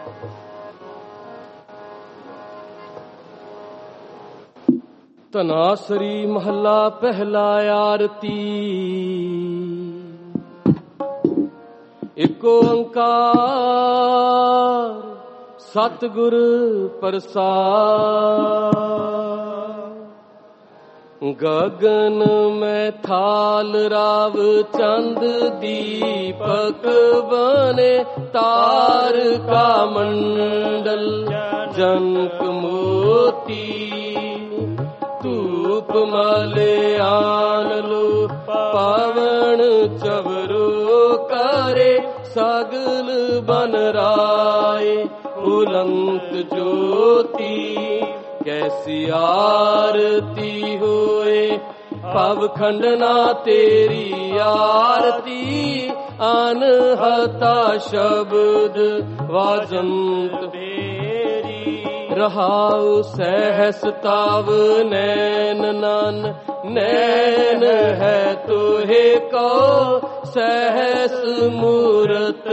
ਧਨਾਸਰੀ ਮਹੱਲਾ ਪਹਿਲਾ। ਆਰਤੀ ਏਕ ਓੰਕਾਰ ਸਤਿਗੁਰ ਪ੍ਰਸਾਦਿ। ਗगन में थाल राव चंद दीपक बने तार का मंडल जनक मोती। धूप माले आन लो पावन चवरो करे सगल बन राय उलंक ज्योति। कैसी आरती होए पव खंडना तेरी आरती। अनहता शब्द वाजंत बेरी। रहाउ सहस ताव नैन नान नैन है तोहे को। सहस मूरत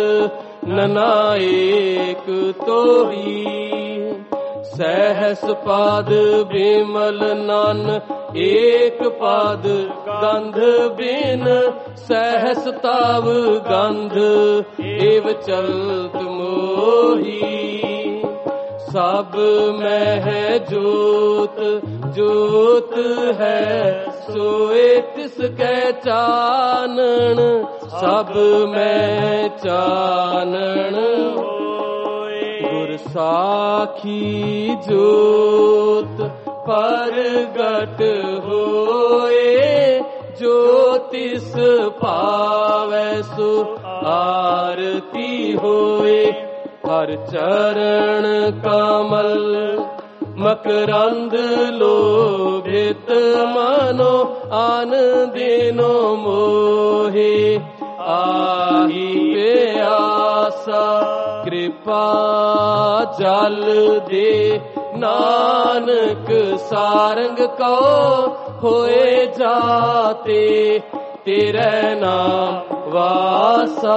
ननाएक तोही। सहस पाद बिमल नन एक पाद गंध बिन। सहस ताव गंध एव चलत मोही। सब में है जोत जोत है सोए तिसकै चानन। सब में चानन गुर साखी जोत परगट होए। ज्योतिष पावै सो आरती होए। हर चरण कमल मकरंद लोभित मनो। आन दिनो मोहे आही प्यासा। कृपा जल दे नानक सारंग को। होए जाते तेरे नाम वासा।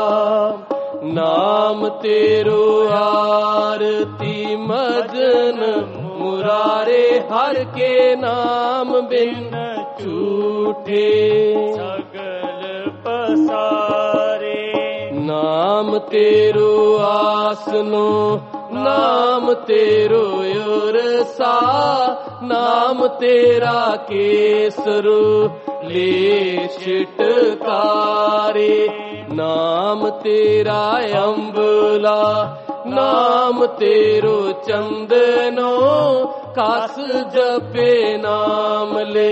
नाम तेरो आरती मजन मुरारे। हर के नाम बिन झूठे सगल पसारे। नाम तेरो आसनो नाम तेरो उरसा। नाम तेरा केसरो ले छिटकारे। नाम तेरा अम्बला नाम तेरो चंदनो। कास जपे नाम ले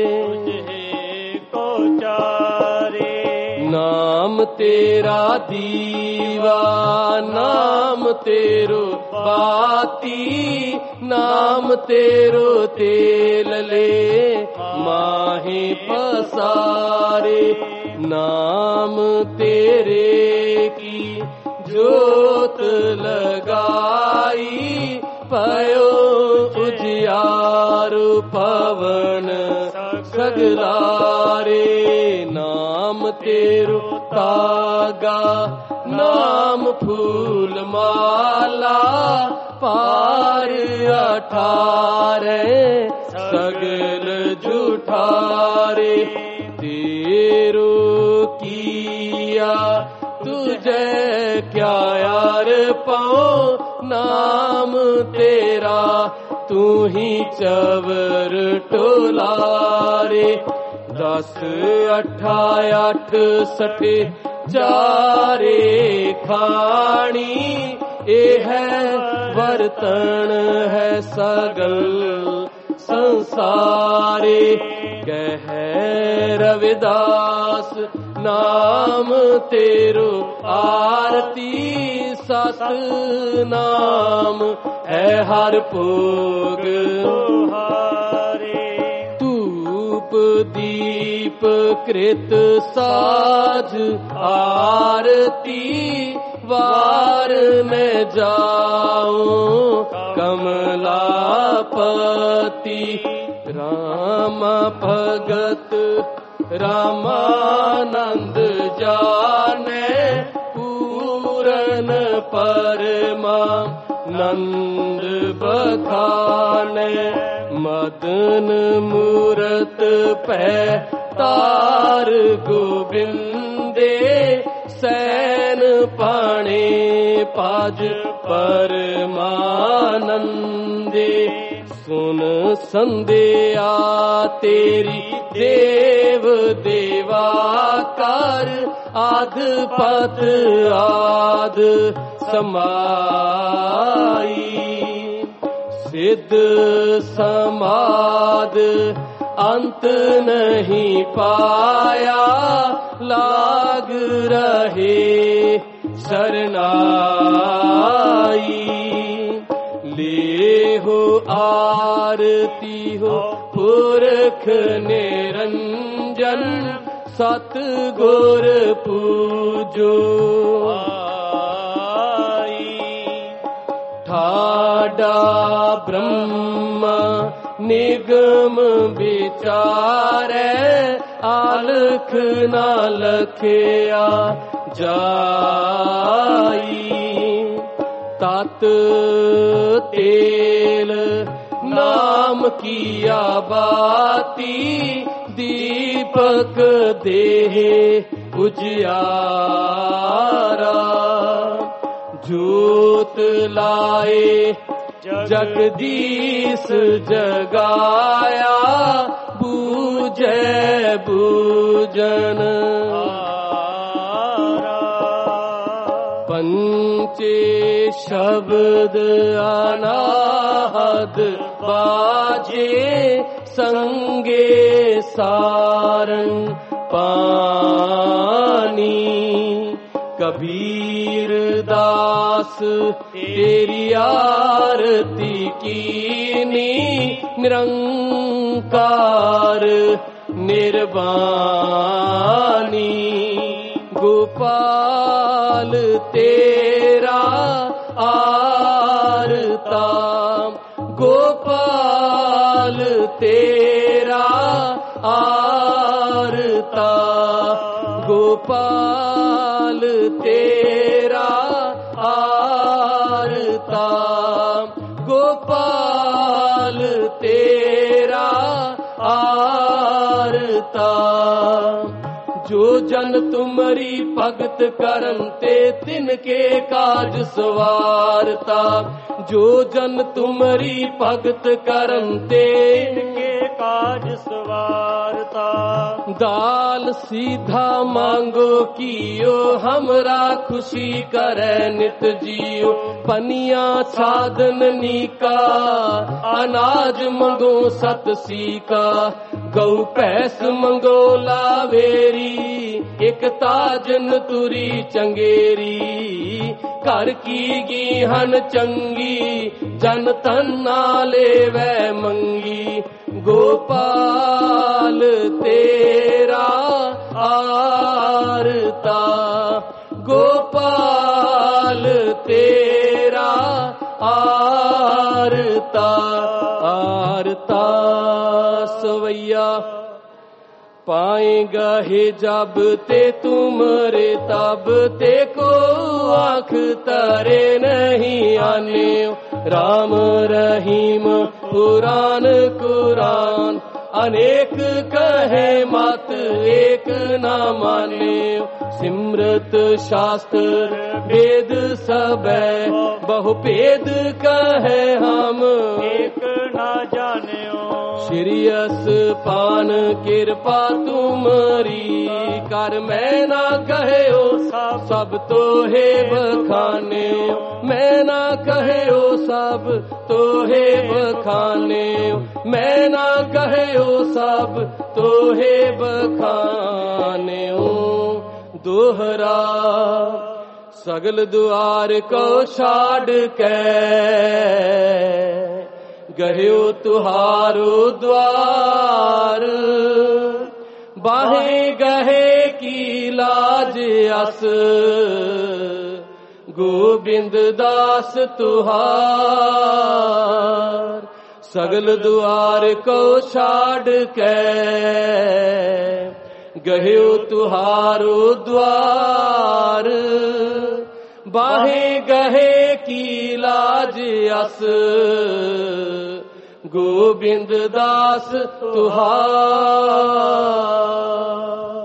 को चारे। नाम तेरा दीवा नाम तेरो बाती। नाम तेरो तेल ले माही पसारे। नाम तेरे की जोत लगाई। पयो उजियार पवन सगलारे। नाम तेरो तागा नाम फूल माला। पार 18 सगल जुठारे। तेरो किया तुझे क्या यार पाओ। नाम तेरा तू ही चवर टोलारे। 10 8 68 चारे खानी। ए है बर्तन है सगल संसारे। कह रविदास नाम तेरो आरती। सत नाम है हर भोग धूप दीप कृत साज आरती। वार में जाऊं कमलापति। राम भगत रामानंद जाने पूर पूरन परमानंद बखाने मदन मूरत पै तार गोविंदे सैन पाणे पाज परमानंदे सुन संध्या तेरी देव देवाकार आद पत आद समाई सिद्ध समाद अंत नहीं पाया लाग रहे शरणाई ले हो आरती हो पुरख निरंजन सत गुर पूजो ठाडा ब्रह्म निगम विचारै आलख न लखया जाई तत तेल नाम किया बाती दीपक देह उजियारा जोत लाए जगदीश जगाया बूझे बूजन पंचे शब्द अनाहद बाजे संगे सारंग पानी कबीर दास तेरी आरती कीनी निरंकार निर्वाणी गोपाल तेरा आरता गोपाल तेरा आरता गोपाल तेरा आरता गोपाल तेरा आरता जो जन तुमरी भगत करन ते तिनके काज सवारता जो जन तुमरी भगत करन ते तिनके काज सवारता दाल सीधा मांगो कियो हमरा खुशी करे नित जियो पनिया छादन नीका अनाज मंगो सत सीका गौ पैस मंगो लावेरी एक ताजन तुरी चंगेरी घर की गीहन चंगी जन तन नाले वै मंगी गोपाल तेरा आरता गोपाल तेरा आरता आरता सवैया पाएगा हे जब ते तुमरे तब ते को आँख तरे नहीं आने राम रहीम पुराण कुरान अनेक कहे मत एक न माने सिमरत शास्त्र वेद सब बहु भेद कहे हम एक न जाने श्रीयस पान कृपा तुमरी कर मैं ना कहे ओ सब तो है बखाने मैं ना कहे ओ सब तो है बखाने मैं ना कहे ओ सब तो है बखाने दोहरा सगल द्वार को छाड़ के गयो तुहारो द्वार बाहे गहे की लाज अस गोविंद दास तुहार सगल द्वार को छाड़ के गयो तुहारो द्वार बाहे गहे की लाज अस गोबिंद दास तुहार।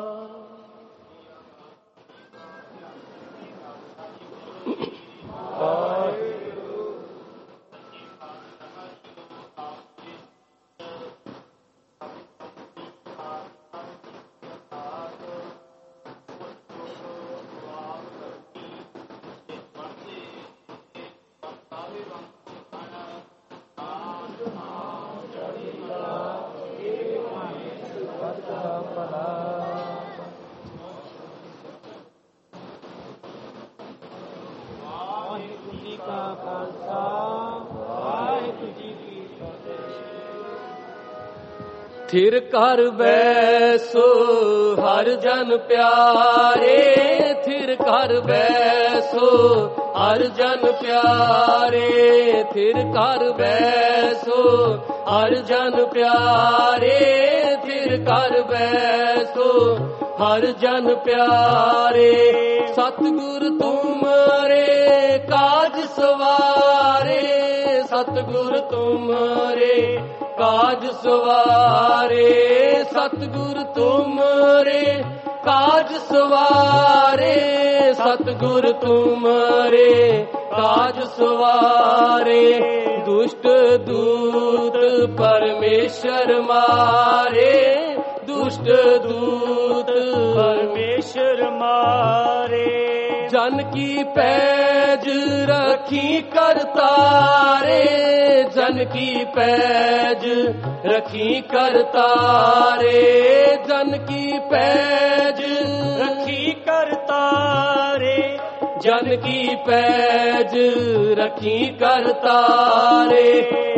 थिर कर बैसो हर जन प्यारे, थिर कर बैसो हर जन प्यारे, थिर कर बैसो हर जन प्यारे, थिर कर बैसो हर जन प्यारे। सतगुर तुमरे काज सवारे, सतगुर तुमरे काज सवारे, सतगुर तुमरे काज सवारे, सतगुर तुमरे काज सवारे। दुष्ट दूत परमेश्वर मारे, दुष्ट दूत परमेश्वर मारे। जन की पैज रखी करतारे, जन की पैज रखी करतारे, जन की पैज रखी करतारे, जन की पैज रखी करतारे।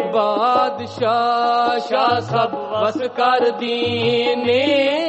बादशाह शाह सब वस कर दीने,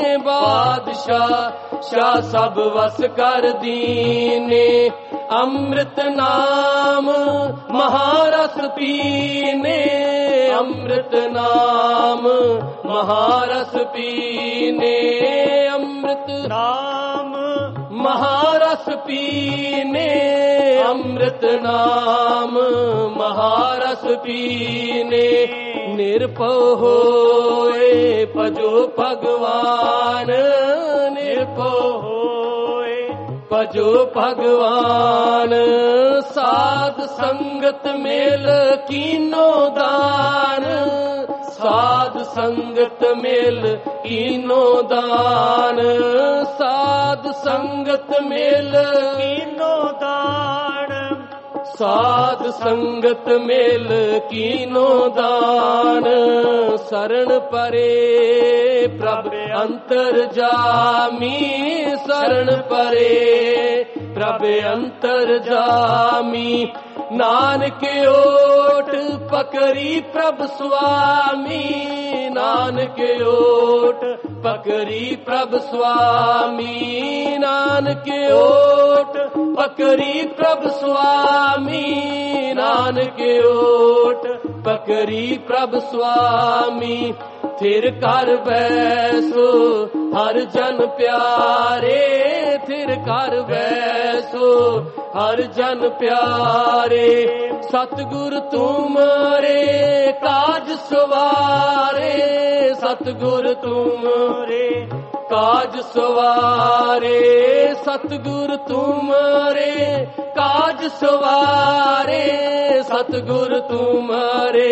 बादशाह शाह सब वस कर दीने। अमृत नाम महारस पीने, अमृत नाम महारस पीने, अमृत नाम महारस पीने, अमृत नाम महारस पीने। निर्भव होए भजो भगवान, निर्भव होए भजो भगवान। साध संगत मेल कीनो दान, साध संगत मेल कीनो दान, साध संगत मेल कीनो दान, साध संगत मेल कीनो दान। शरण परे प्रभ अंतर जामी, शरण परे प्रभ अंतर जामी। नानक ओट पकड़ी प्रभ स्वामी, नानक ओट पकड़ी प्रभ स्वामी, नानक ओट पकड़ी प्रभ स्वामी, नानक ओट पकड़ी प्रभ स्वामी। थिर कर बैसो हर जन प्यारे, थिर कर बैसो हर जन प्यारे। सतगुर तुमरे काज सवारे, सतगुर तुमरे काज सवारे, सतगुर तुमरे काज सवारे, सतगुर तुमरे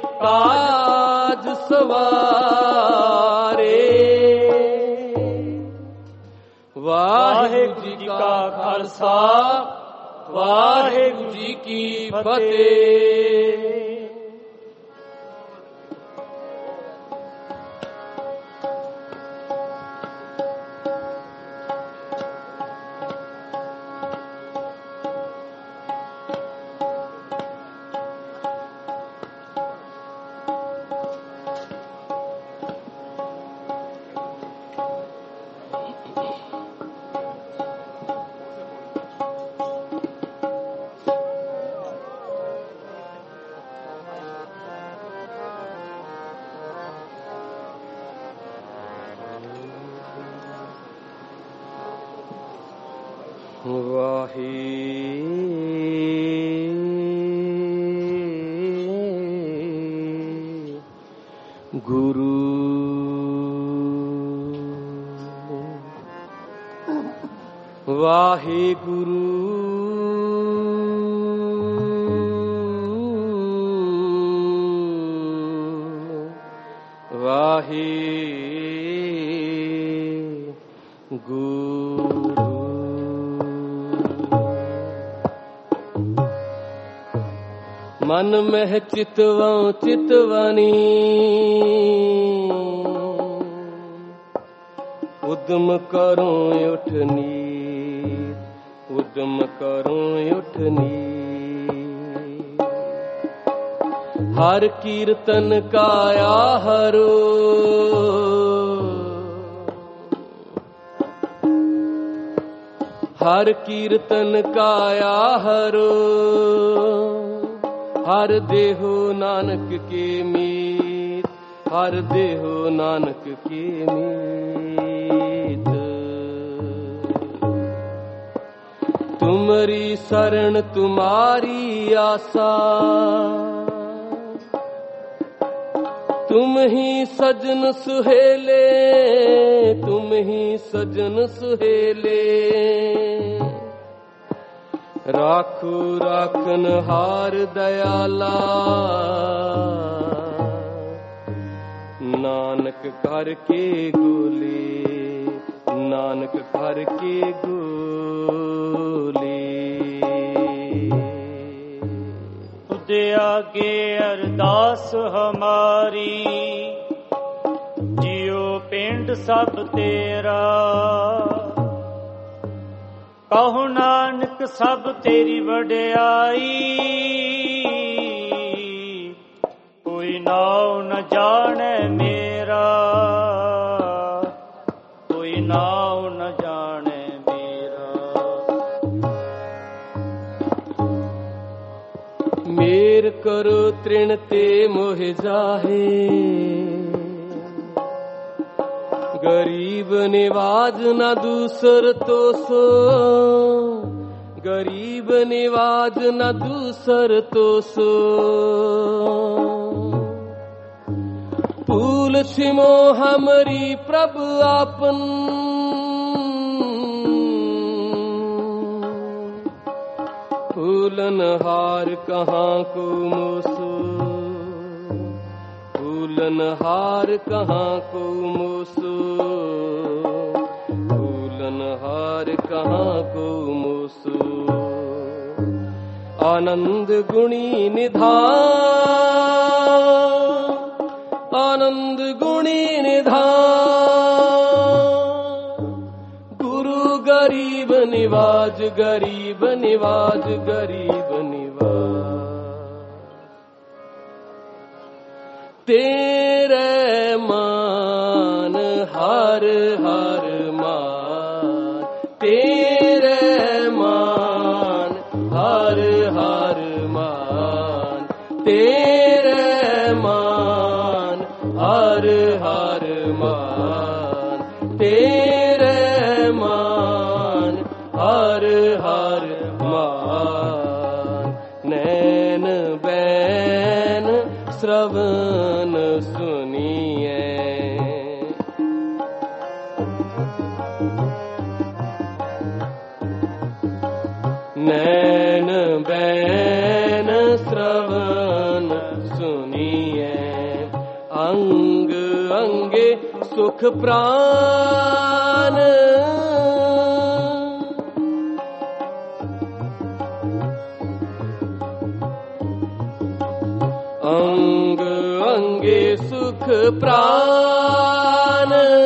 काज सवारे। वाहिगुरु जी का खालसा, वाहिगुरु जी की फतेह। गुरु वाहे गुरु वाहे गुरु। मन में चितवं चितवनी उद्यम करूं उठनी उद्यम करूं उठनी। हर कीर्तन काया हरो हर कीर्तन काया हरो। हर देहो नानक के मीत हर देहो नानक के मीत। तुमरी शरण तुम्हारी आशा तुम ही सजन सुहेले तुम ही सजन सुहेले। राखो राखन हार दयाला नानक घर के गोले नानक घर के गोले। तुझे आगे अरदास हमारी जियो पिंड सब तेरा। कहो नानक सब तेरी वड्याई। कोई नाव न जाने मेरा कोई नाव न जाने मेरा। मेर करो तृण ते मोह जाहे गरीब निवाज न दूसर तो सो गरीब निवाज न दूसर तो सो। फूल छिमो हमरी प्रभु आपन फूलन हार कहाँ को मोसो फूलन हार कहाँ को मोसो फूलन हार कहाँ को मोसो। आनंद गुणी निधान आनंद गुणी निधान। गुरु गरीब निवाज गरीब निवाज गरीब निवाज। तेरे मान हर हर मान तेरे मान हर हर मान तेरे मान हर हर मान तेरे मान हर हर मान। नैन बैन श्रवण सुनिए नैन बैन श्रवण सुनिए। अंग अंगे सुख प्राण अंग अंगे सुख प्राण।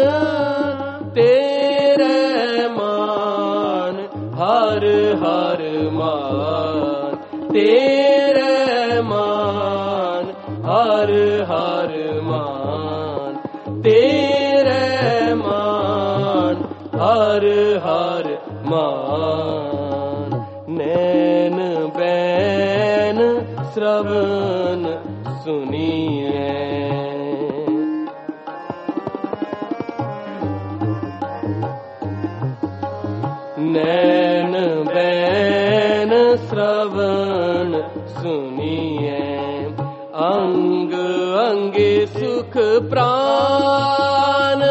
तेरे मान हर हर मान तेरे मान हर हर मान तेरे मान हर हर मान। नैन बैन श्रवण सुनिए नैन बैन श्रवण सुनिए। अंग अंगे सुख प्राण,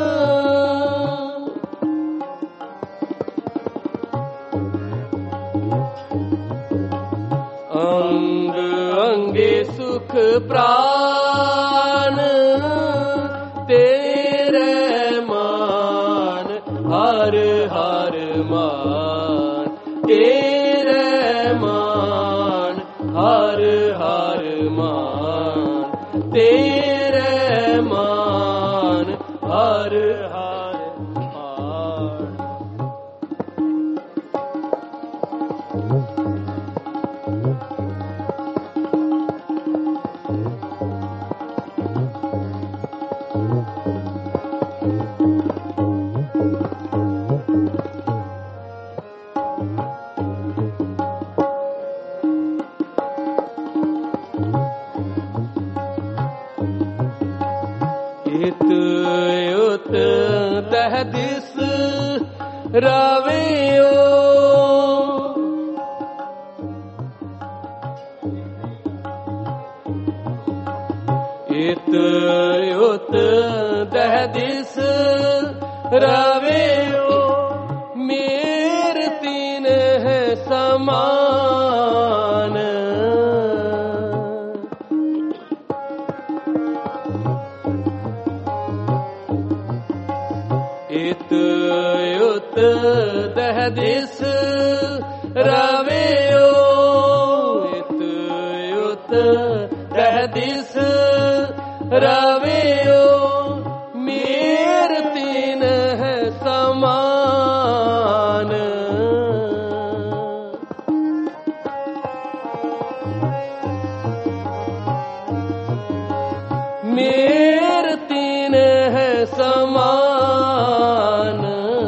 अंग अंगे सुख प्राण, तेरे मान हर हर मान, तेरे मान हर हर मान, तेरे मान हर हर मान। इत युत तहदिस रावेयो, इत युत तहदिस रावेयो, मेर तीन है समान, इत युत दहदिस रावेयो, इत युत दहदिस रावेयो, मेर तीन है समान, मेर तीन है समान,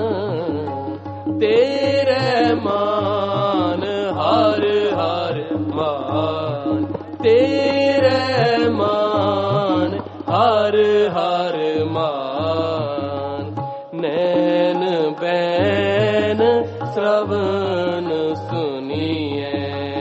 तेरे मान हर हर मान, तेरे मान हर हर मान, नैन बैन श्रवण सुनिए,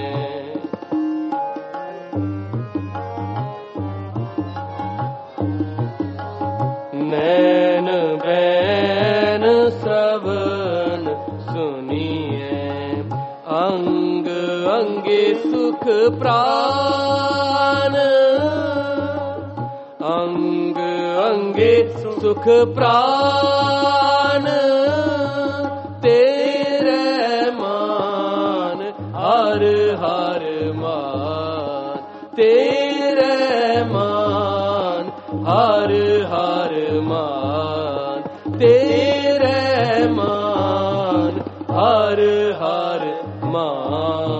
नैन बैन श्रवण सुनिए, अंग अंगे सुख प्राण, अंग अंगे सुख प्राण, तेरे मान हर हर मान, तेरे मान हर हर मान, तेरे मान हर हर मान।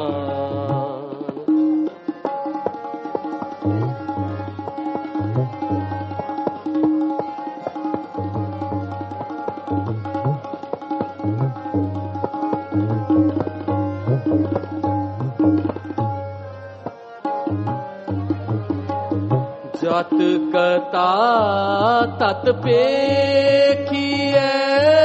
जत कता तत पेखिए,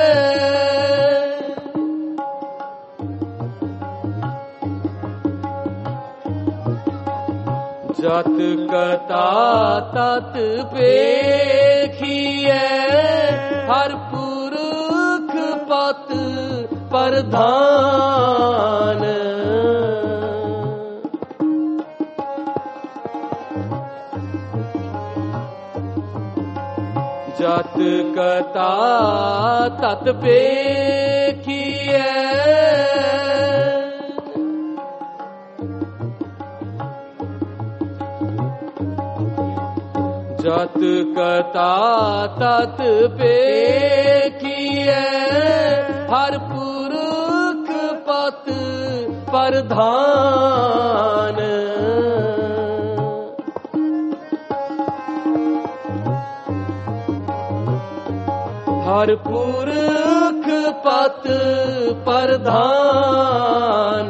जत कता तत पेखिए, हर पुरख पत प्रधान, जत कता तत पेखिए, जत कता तत पेखिए, हर पुरख पत प्रधान, हर पुरख पत प्रधान,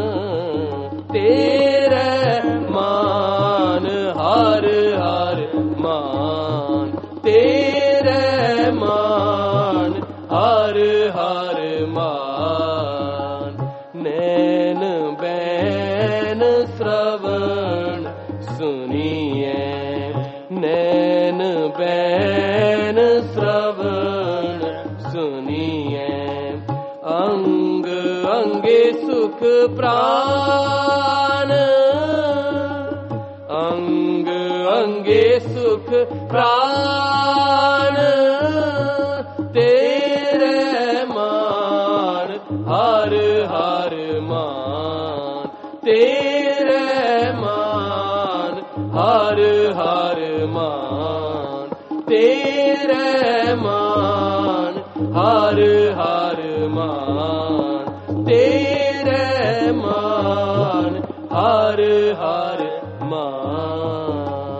तेरे मान हर हर मान, तेरे मान हर हर मान, नैन बैन श्रवण सुनी। प्राण अंग अंगे सुख प्राण तेरे मान हर हर मान तेरे मान हर हर मान तेरे मान हर हर मान तेरे मान हर हर मान।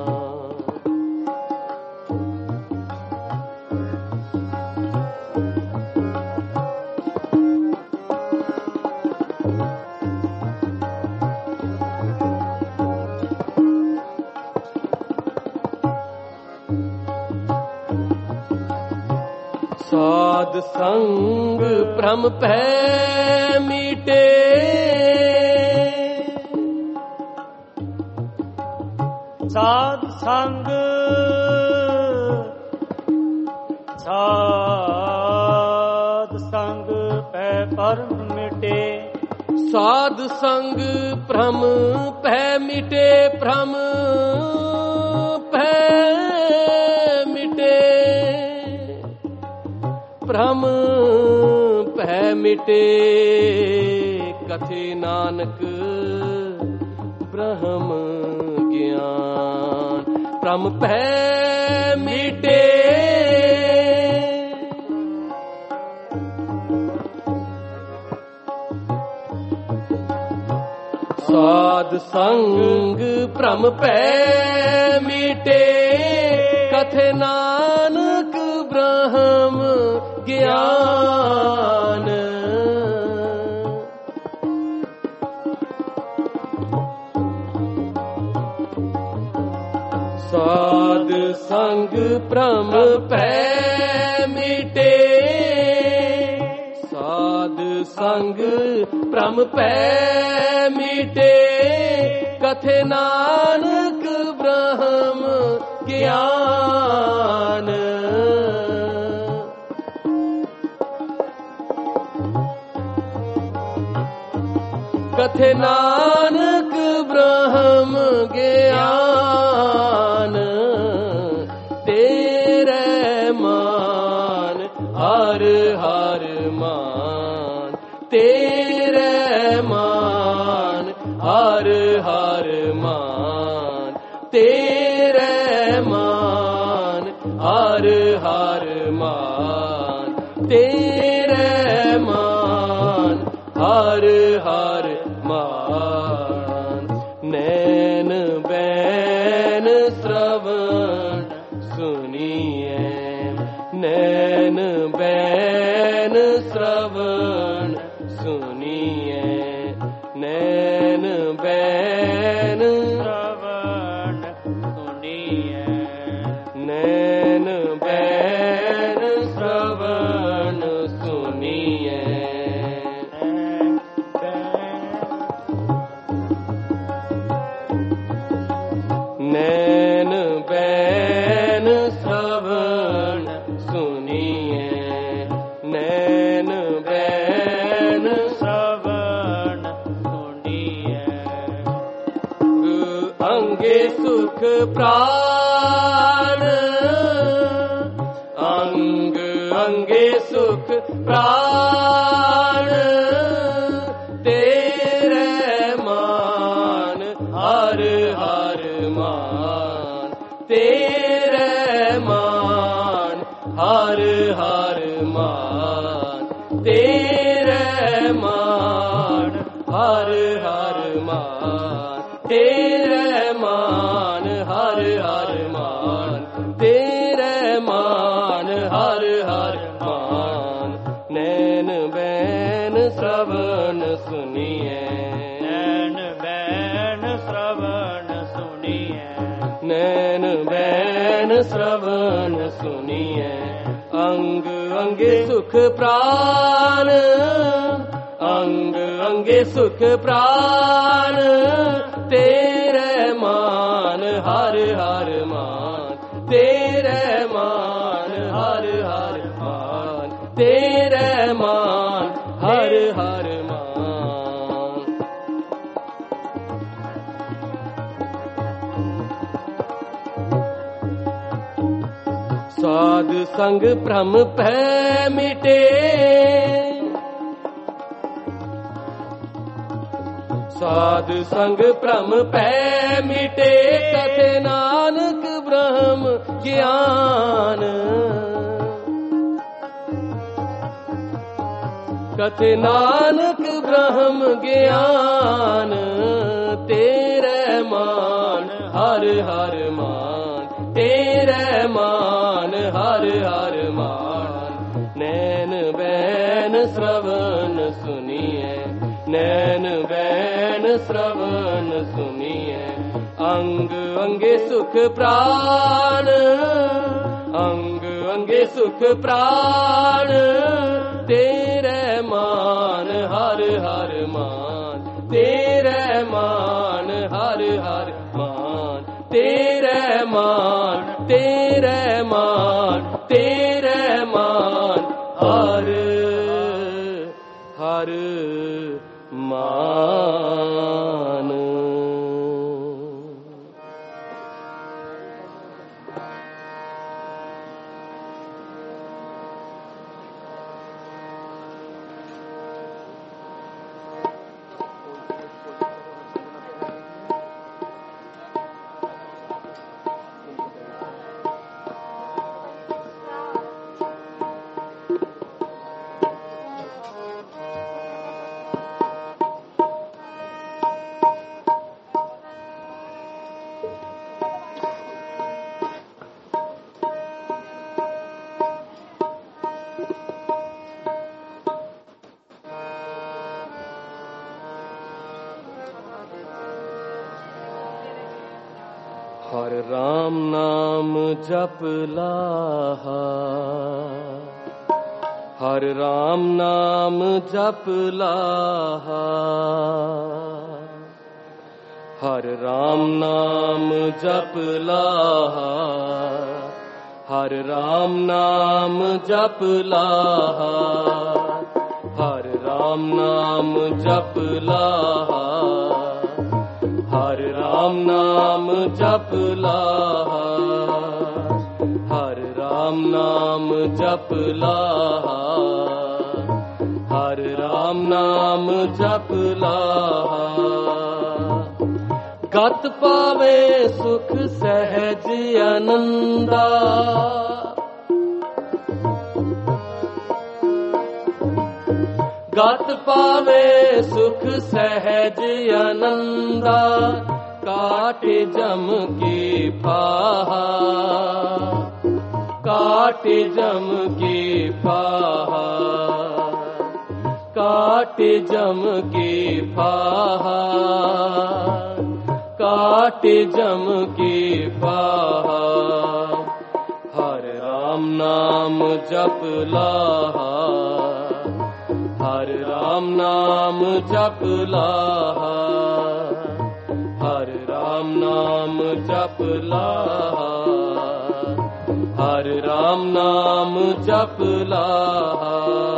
साध संग भ्रम भय मीटे साध संग भय परम मिटे साध संग भ्रम भय मिटे भ्रम भय मिटे भ्रम भय मिटे कथे नानक ब्रह्म ज्ञान भ्रम भय मिटे साध संग भ्रम भय मिटे कथे नानक ब्रह्म ज्ञान साध संग भ्रम भय मिटे साध संग भ्रम भय मिटे कथे नानक ब्रह्म ज्ञान कथे नानक ब्रह्म ज्ञान तेरे मान हर हर मान तेरे मान हर हर मान तेरे मान हर हर मान तेरे मान हर हर मान नैन बैन श्रवण सुनिए नैन बैन श्रवण सुनिए नैन बैन श्रवण सुनिए नैन बैन श्रवण सुनिए नैन बैन श्रवण सुनिए नैन बैन श्रवण सुनिए अंगे सुख प्राण अंग अंगे सुख प्राण तेरे मान हर हर मान तेरे मान हर हर मान तेरे मान हर हर मान तेरे मान हर हर मान तेरे मान हर हर मान नैन बैन श्रवण सुनिए नैन बैन श्रवण सुनिए नैन बैन श्रवण सुनिए अंग अंगे सुख प्राण अंग अंगे सुख प्राण तेरे मान हर हर मान तेरे मान हर हर मान तेरे मान हर हर मान साधु संग भ्रम भय मिटे, साधु संग भ्रम भय मिटे, कथे नानक ब्रह्म ज्ञान, कथे नानक ब्रह्म ज्ञान, तेरे मान हर हर मान, तेरे मान हर हर मान। नैन बैन श्रवण सुनिए, नैन बैन श्रवण सुनिए, अंग अंगे सुख प्राण, अंग अंगे सुख प्राण, तेरे मान हर हर मान, तेरे मान हर हर मान, तेरे मान, तेरे मान, तेरे मान हर हर मान। हर राम नाम जप लाहा, हर राम नाम जप लाहा, हर राम नाम जप लाहा, हर राम नाम जप लाहा, हर राम नाम जप लाहा, हर राम नाम जप लाहा, हर राम नाम जप लाहा, हर राम नाम जप लाहा। गत पावे सुख सहज आनंदा, गत पावे सुख सहज आनंदा, काटे जम की फाहा, काटे जम की फाहा, काटे जम की फाहा, काटे जम की फाहा। हर राम नाम जप लाहा, हर राम नाम जप लाहा, हर राम नाम जप लाहा, हर राम नाम जप लाहा।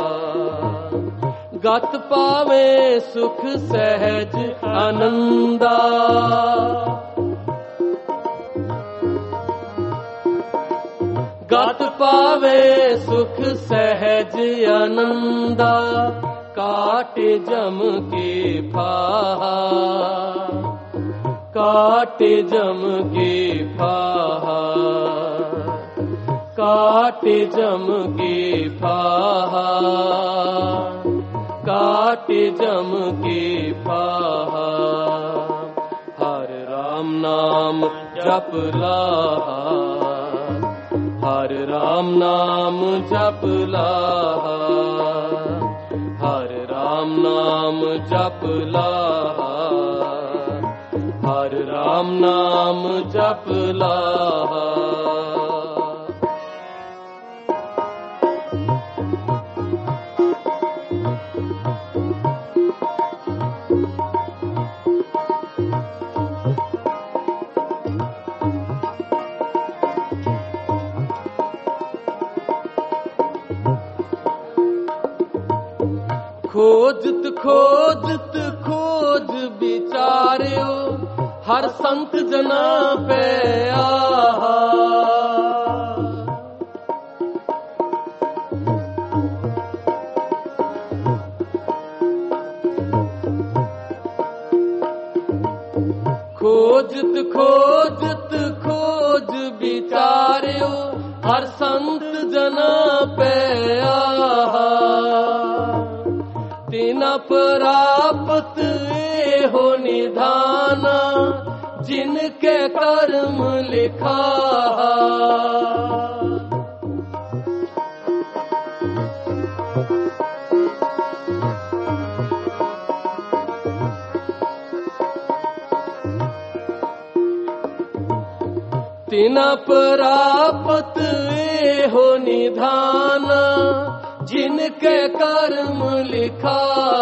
गत पावे सुख सहज आनंदा, गत पावे सुख सहज आनंदा, काटे जम की फाहा, काटे जम की फाहा, काटे जम की फाहा, काटे जम की फाहा। हर राम नाम जप लाहा, हर राम नाम जप लाहा, हर राम नाम जप लाहा, हर राम नाम जप लाहा। खोजत खोजत खोज विचार्यो, हर संत जना पे आहा, खोजत खोजत खोज विचार्यो हर संत जना पे आहा तिना प्राप्त हो निधाना जिनके कर्म लिखा तिना प्राप्त हो निधाना जिनके कर्म लिखा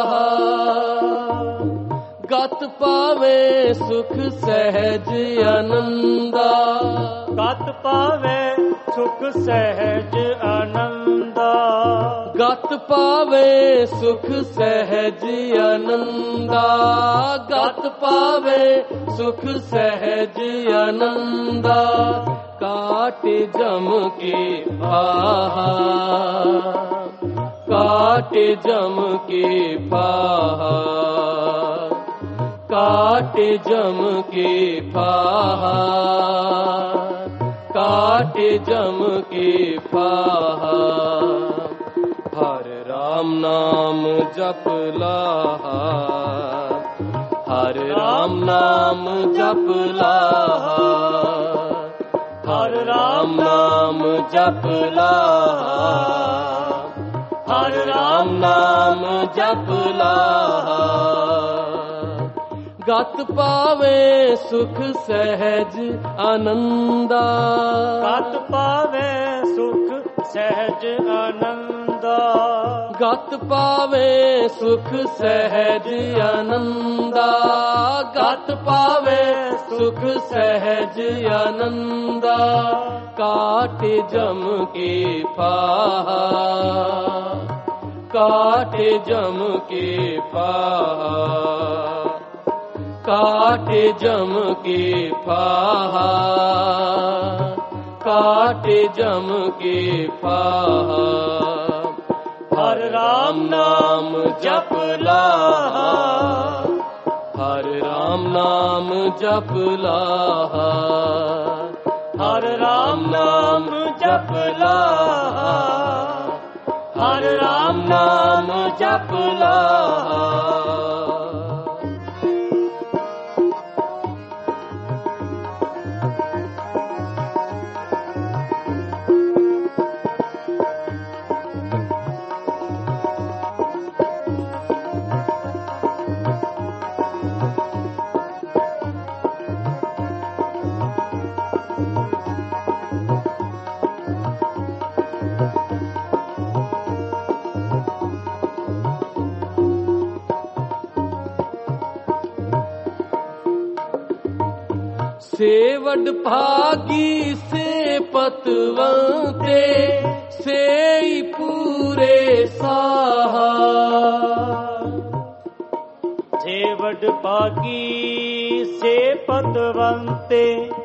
गत पावे सुख सहज आनंदा गत पावे सुख सहज आनंदा गत पावे सुख सहज आनंदा गत पावे सुख सहज आनंदा काट जम के पाहा काट जम के पाहा काट जम के पाहा काट जम के पाहा हर राम नाम जप लाहा हर राम नाम जप लाहा हर राम नाम जप लाहा हर राम नाम जप लाहा गत पावे सुख सहज आनंदा गत पावे सुख सहज आनंदा गत पावे सुख सहज आनंदा गत पावे सुख सहज आनंदा काट जम के पाहा काट जम के पाहा काट जम के पाहा काट जम के पाहा हर राम नाम जप लाहा हर राम नाम जप लाहा हर राम नाम जप लाहा हर राम नाम जप लाहा सेवड भागी से पतवंते से पूरे साहा सेवड भागी से पतवंते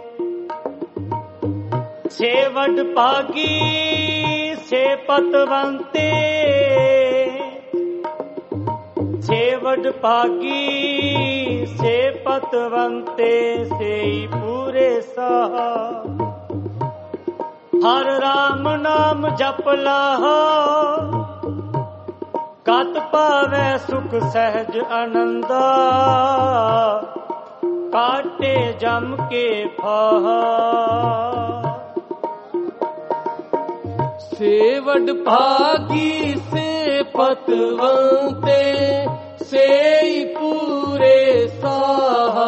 सेवड भागी से पतवंते सेवड भागी से पतवंते से पूरे साहा हर राम नाम जप लाहा गत पावे सुख सहज आनंदा काटे जम के फाहा सेवड भागी से पतवंते से पूरे साहा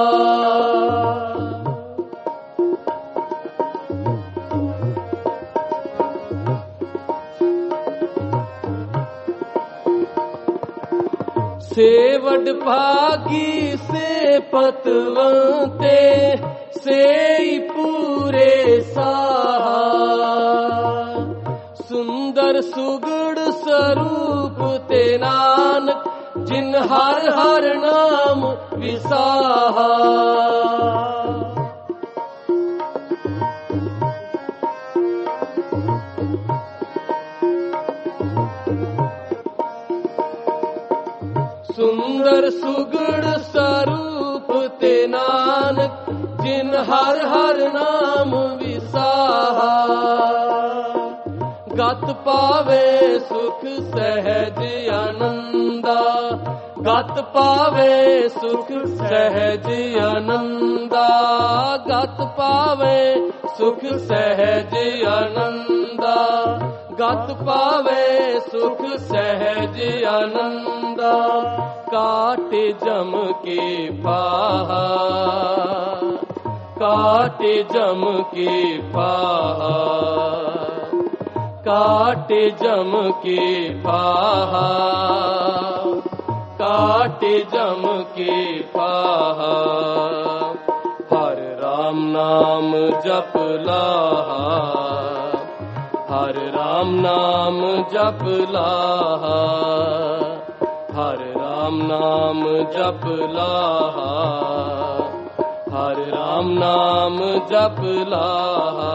सेवड भागी से पतवंते से पूरे साहा सुंदर सुगड़ स्वरूप ते नानक जिन हर हर नाम विसाहा सुंदर सुगड़ स्वरूप ते नानक जिन हर हर नाम विसाहा गत पावे सुख सहज आनंदा गत पावे सुख सहज आनंदा गत पावे सुख सहज आनंदा गत पावे सुख सहज आनंदा काटे जम के पाहा काटे जम के पाहा काटे जम के पाहा काटे जम के पाहा हर राम नाम जप लाहा हर राम नाम जप लाहा हर राम नाम जप लाहा हर राम नाम जप लाहा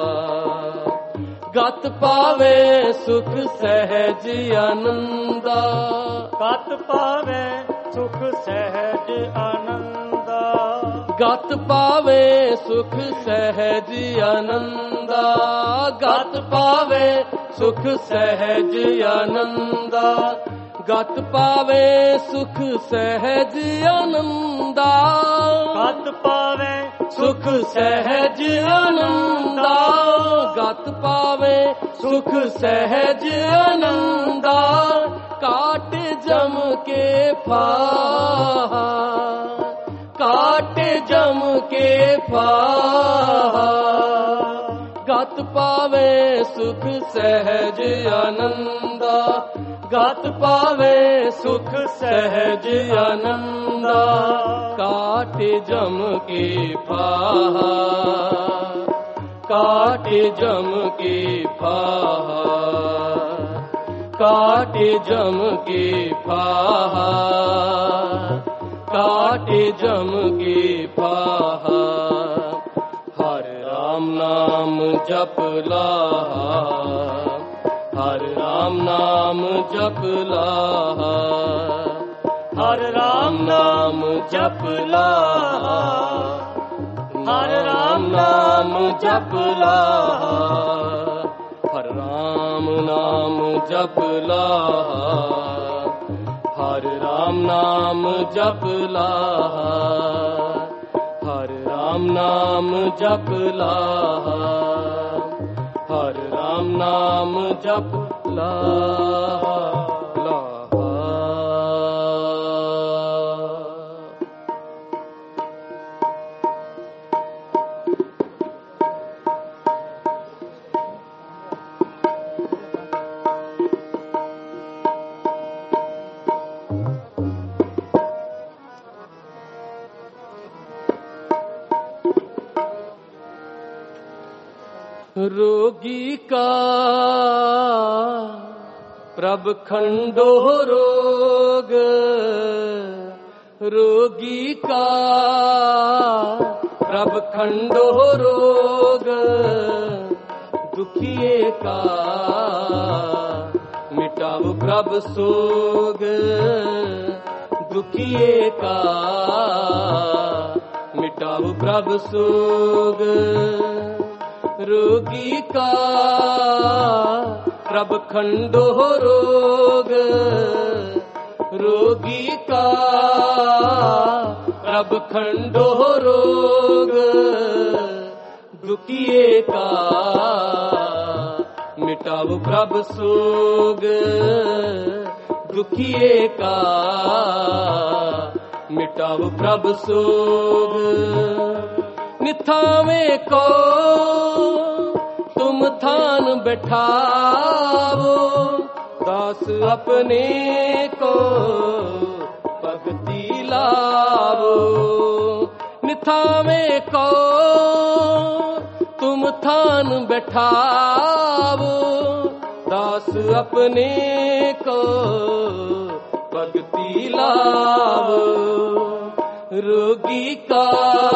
गत पावे सुख सहज आनंदा गत पावे सुख सहज आनंदा गत पावे सुख सहज आनंदा गत पावे सुख सहज आनंदा गत पावे सुख सहज आनंदा गत पावे सुख सहज आनंदा गत पावे सुख सहज आनंदा काट जम के फाहा काट जम के फाहा गत पावे सुख सहज आनंदा गत पावे सुख सहज आनंदा काट जम के फाहा काट जम के फाहा काट जम के फाहा काट जम के फाहा हर राम नाम जप लाहा हर राम नाम जप लाहा हर राम नाम जप लाहा हर राम नाम जप लाहा हर राम नाम जप लाहा हर राम नाम जप लाहा हर राम नाम जप लाहा हर राम नाम जप लाहा रोगी का प्रभ खंडो रोग रोगी का प्रभ खंडो रोग दुखिए का मिटाओ प्रभ सोग दुखिए का मिटाओ प्रभ सोग रोगी का प्रभ खंडो रोग रोगी का प्रभ खंडो रोग दुखिए का मिटाओ प्रभ सोग दुखिए का मिटाओ प्रभ सोग निथावे को तुम थान बैठावो दास अपने को भक्ति लावो निथावे को तुम थान बैठावो दास अपने को भक्ति लावो रोगी का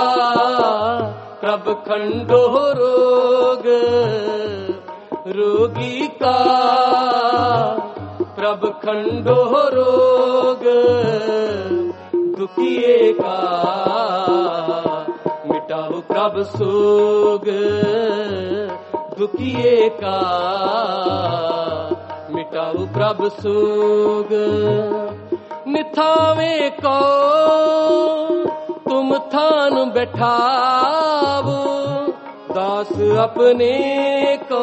प्रभ खंडो रोग रोगी का प्रभ खंडो रोग दुखिए का मिटाओ प्रभु सोग दुखिए का मिटाओ प्रभु सोग निथावे को तुम थान बैठावो दास अपने को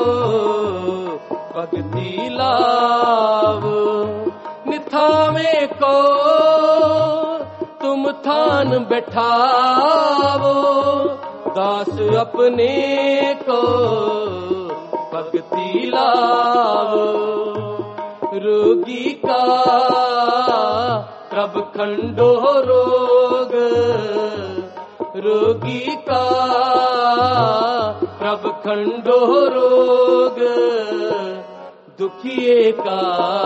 भक्ति लावो निथावे को तुम थान बैठावो दास अपने को भक्ति लावो रोगी का प्रभ खंडो रोग रोगी का प्रभ खंडो रोग दुखिए का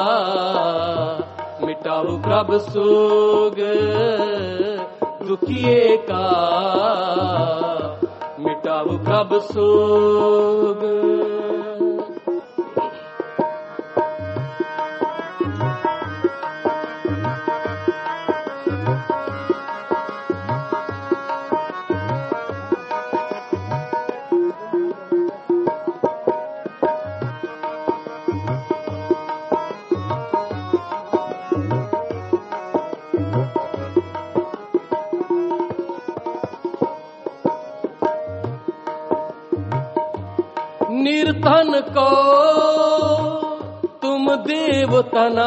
मिटाओ प्रभ सोग दुखिए का मिटाओ प्रभ सोग निर्धन को तुम देवतना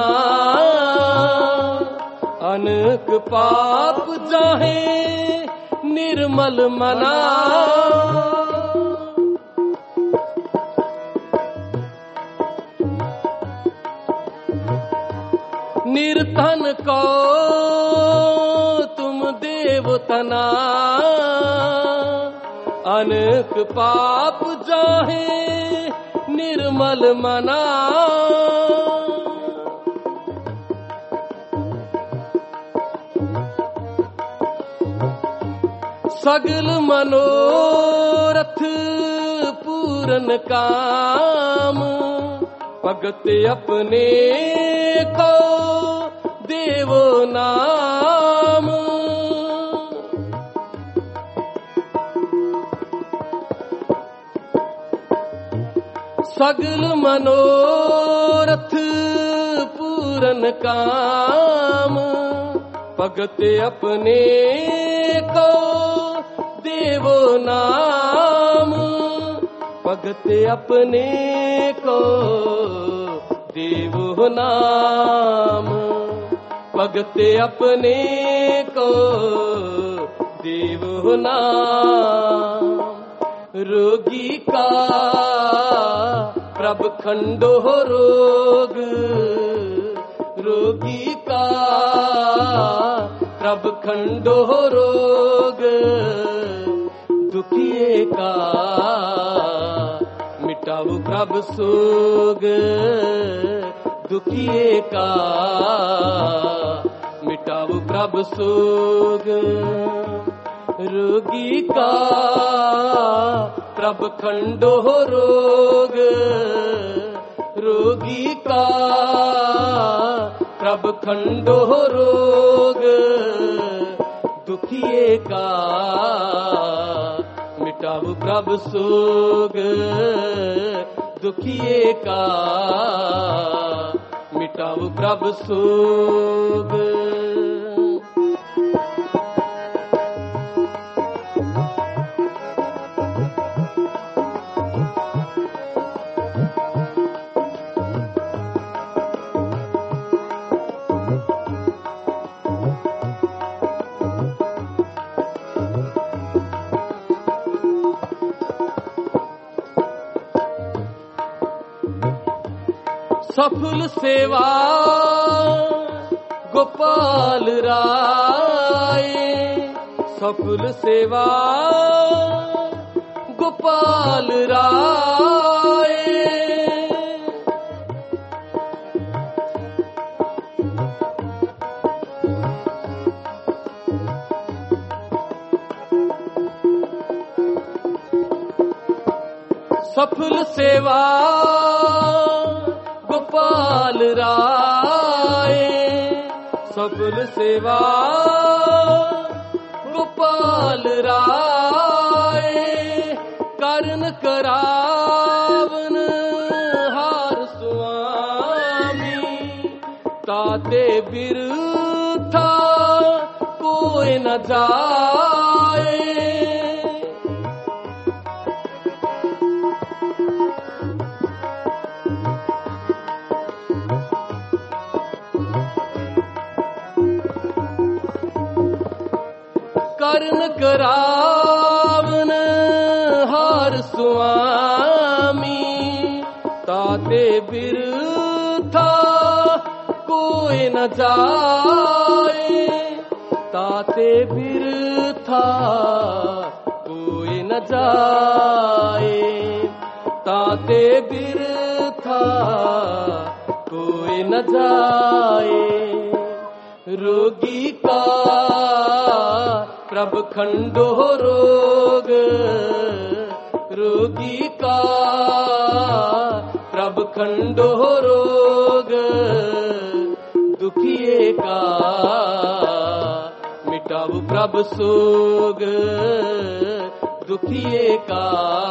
अनेक पाप जाहे निर्मल मना निर्धन को तुम देवतना अनेक पाप जाहे निर्मल मना सगल मनोरथ पूरन काम भगत अपने को देवो नाम सगल मनोरथ पूरन काम भगत अपने को देवो नाम भगत अपने को देवो नाम भगत अपने को देवो नाम रोगी का प्रभ खंडो रोग रोगी का प्रभ खंडो रोग दुखिए का मिटाओ प्रभ सोग दुखिए का मिटाओ प्रभ सोग रोगी का प्रभ खंडो रोग रोगी का प्रभ खंडो रोग दुखिए का मिटाओ प्रभ सोग दुखिए का मिटाओ प्रभ सोग सफल सेवा गोपाल राय सफल सेवा गोपाल राय सफल सेवा गोपाल राय बकुल सेवा गोपाल राय करन करावन हार स्वामी ताते बिरथा कोई न जाए करन करावन हार स्वामी ताते बिरथा कोई न जाए ताते बिरथा कोई न जाए ताते बिरथा कोई न जाए रोगी का प्रभ खंडो रोग रोगी का प्रभ खंडो रोग दुखिए का मिटाऊ प्रभ सोग दुखिए का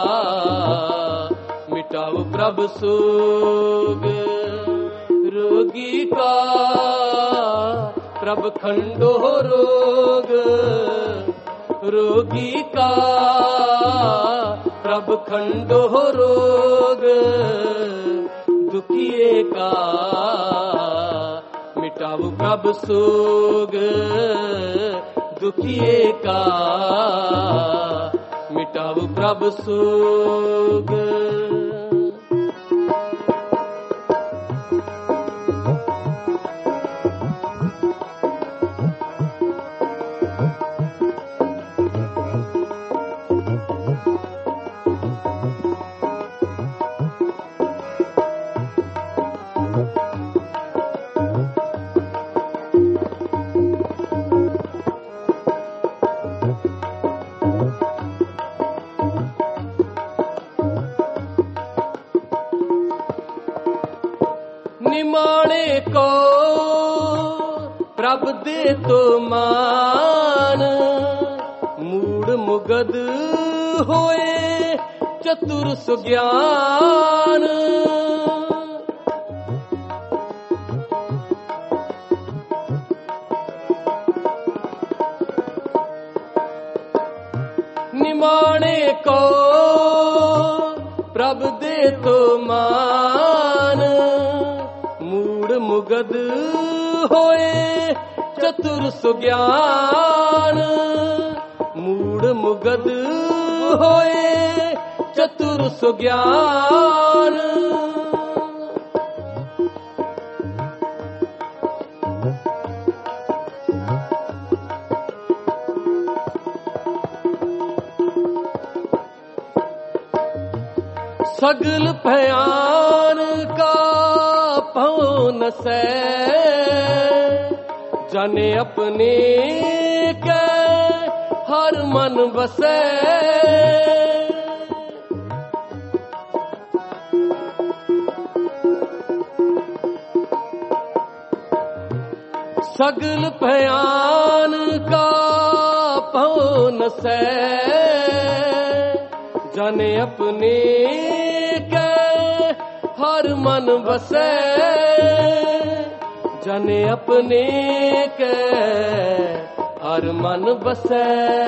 मिटाऊ प्रभ सोग रोगी का प्रभ खंडो रोग रोगी का प्रभ खंडो रोग दुखिए का मिटाऊ प्रभ सोग दुखिए का मिटाऊ प्रभ सोग निमाणे को प्रभ दे तो मान मूड मुगद होए चतुर सुज्ञान निमाणे को प्रभ दे तो मान मुगद होए चतुर सुज्ञान मूड मुगद होए चतुर सुज्ञान सगल भयान का पौन से जाने अपने के हर मन बसे सगल भयान का पौन से जाने अपने के हर मन बसे जाने अपने के हर मन बसे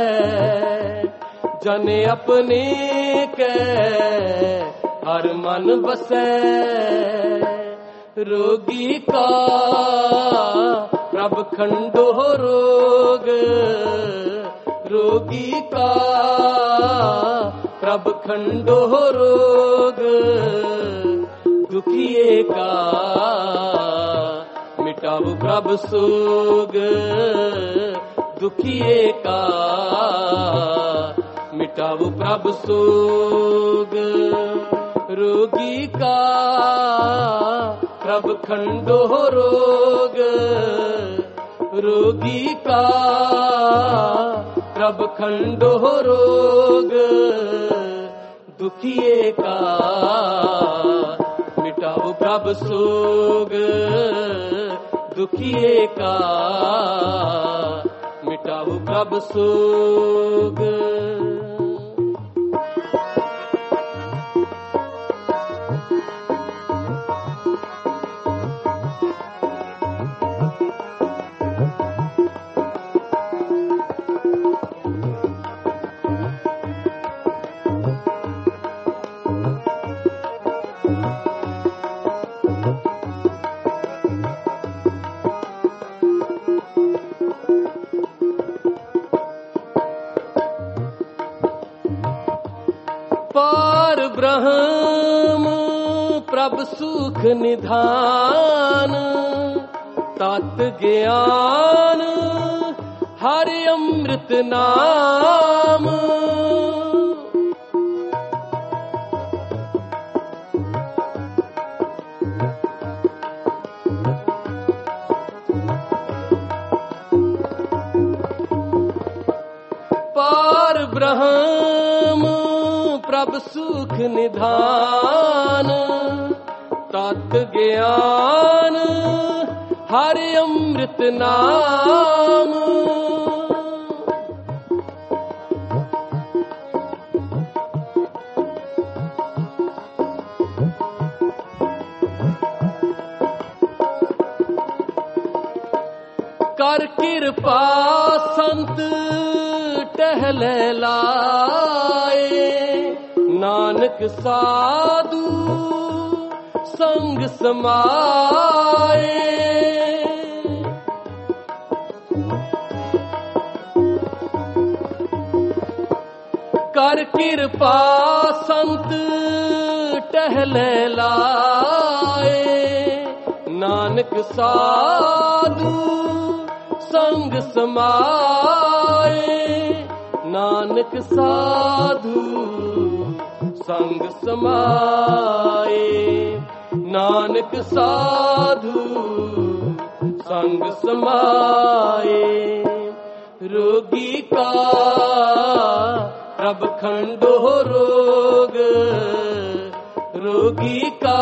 जाने अपने के हर मन बसे रोगी का प्रभ खंडो रोग रोगी का प्रभ खंडो रोग दुखिए का मिटाऊ प्रभ सोग दुखिए का मिटाऊ प्रभ सोग रोगी का प्रभ खंडो रोग रोगी का प्रभ खंडो रोग दुखिए का मिटाऊ प्रभ सोग दुखिए का मिटाऊ प्रभ सोग। पार ब्रह्म प्रभ सुख निधान, तत् ज्ञान हरि अमृत नाम। पार ब्रह्म प्रभ सुख निधान, तत् ज्ञान हरि अमृत नाम। कर कृपा संत टहले लाए, नानक साधु संग समाए। कर कृपा संत टहले लाए, नानक साधु संग समाए। नानक साधु संग समाए, नानक साधु संग समाए। रोगी का प्रभ खंडो रोग, रोगी का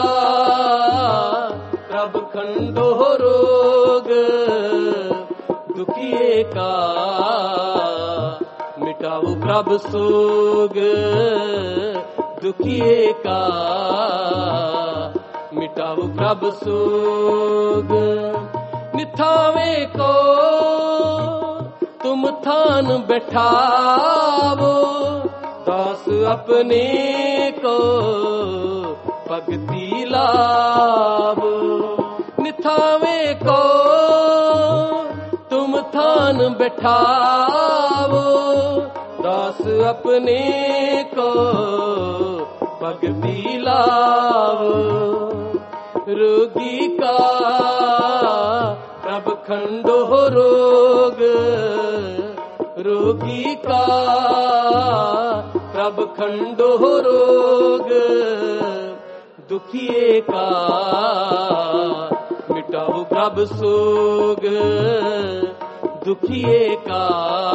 प्रभ खंडो रोग। दुखिए का मिटाऊ प्रभ सोग, दुखिए का मिटाऊ प्रभ सोग। निथावे को तुम थान बैठावो, दास अपने को भक्ति लावो। निथावे को तुम थान बैठावो, दास अपने को भक्ति लावो। रोगी का प्रभ खंडो रोग, रोगी का प्रभ खंडो रोग। दुखिए का मिटाऊ प्रभ सोग, दुखिए का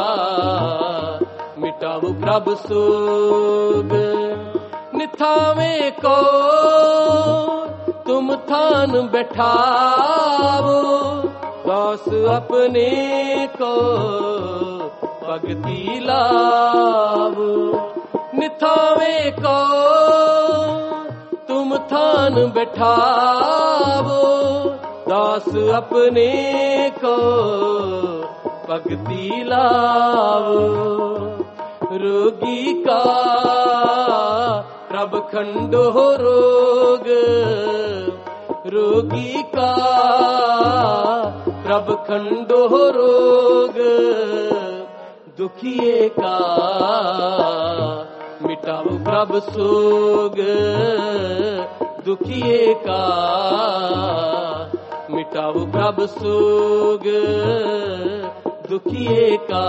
मिटाऊ प्रभ सोग। निथावे को तुम थान बैठावो, दास अपने को भक्ति लावो। निथावे को तुम थान बैठावो, दास अपने को भक्ति लावो। रोगी का प्रभ खंडो रोग, रोगी का प्रभ खंडो रोग। दुखिए का मिटाऊ प्रभ सोग, दुखिए का मिटाऊ प्रभ सोग, दुखिए का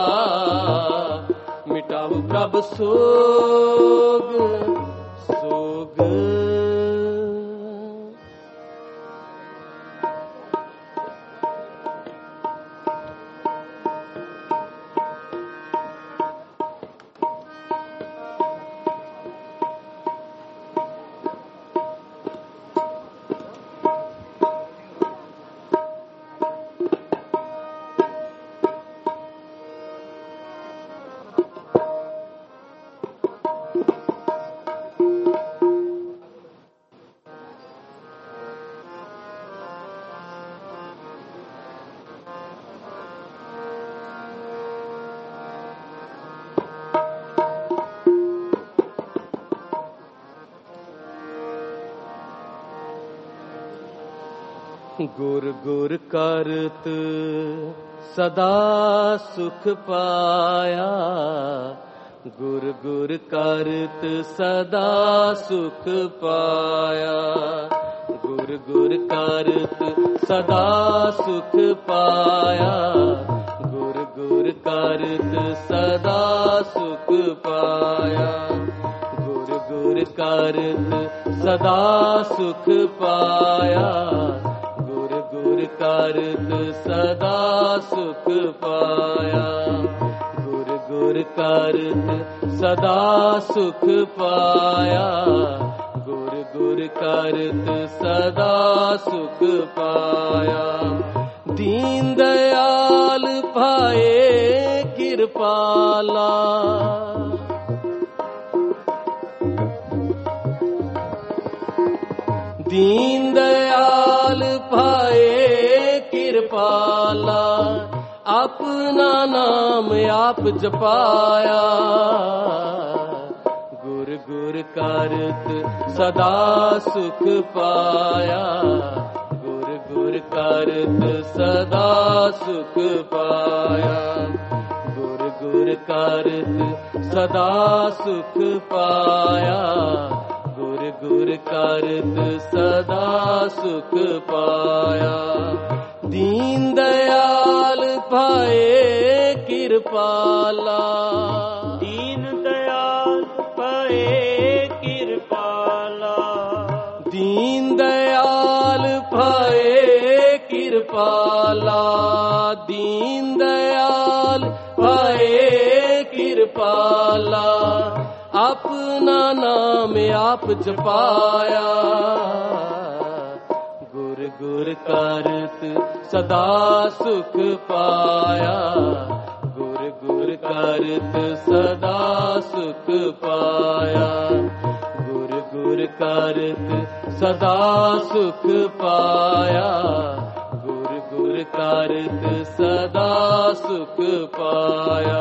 मिटाऊ प्रभ सोग सोग। गुर गुर करत सदा सुख पाया, गुर गुर करत सदा सुख पाया, गुर गुर करत सदा सुख पाया, गुर गुर करत सदा सुख पाया, गुर गुर करत सदा सुख पाया, गुर गुर करत सदा सुख पाया, गुर गुर करत सदा सुख पाया, गुर गुर करत सदा सुख पाया। दीन दयाल भाए कृपाला, दीन दयाल भाए कृपाला, अपना नाम आप जपाया, गुर गुर करत सदा सुख पाया, गुर गुर करत सदा सुख पाया, गुर गुर करत सदा सुख पाया, गुर गुर करत सदा सुख पाया। दीन दयाल भाए कृपाला, दीन दयाल भाए कृपाला, दीन दयाल भाए कृपाला, दीन दयाल भाए कृपाला, अपना नाम आप जपाया, गुर गुर करत सदा सुख पाया, गुर गुर करत सदा सुख पाया, गुर गुर करत सदा सुख पाया, गुर गुर करत सदा सुख पाया।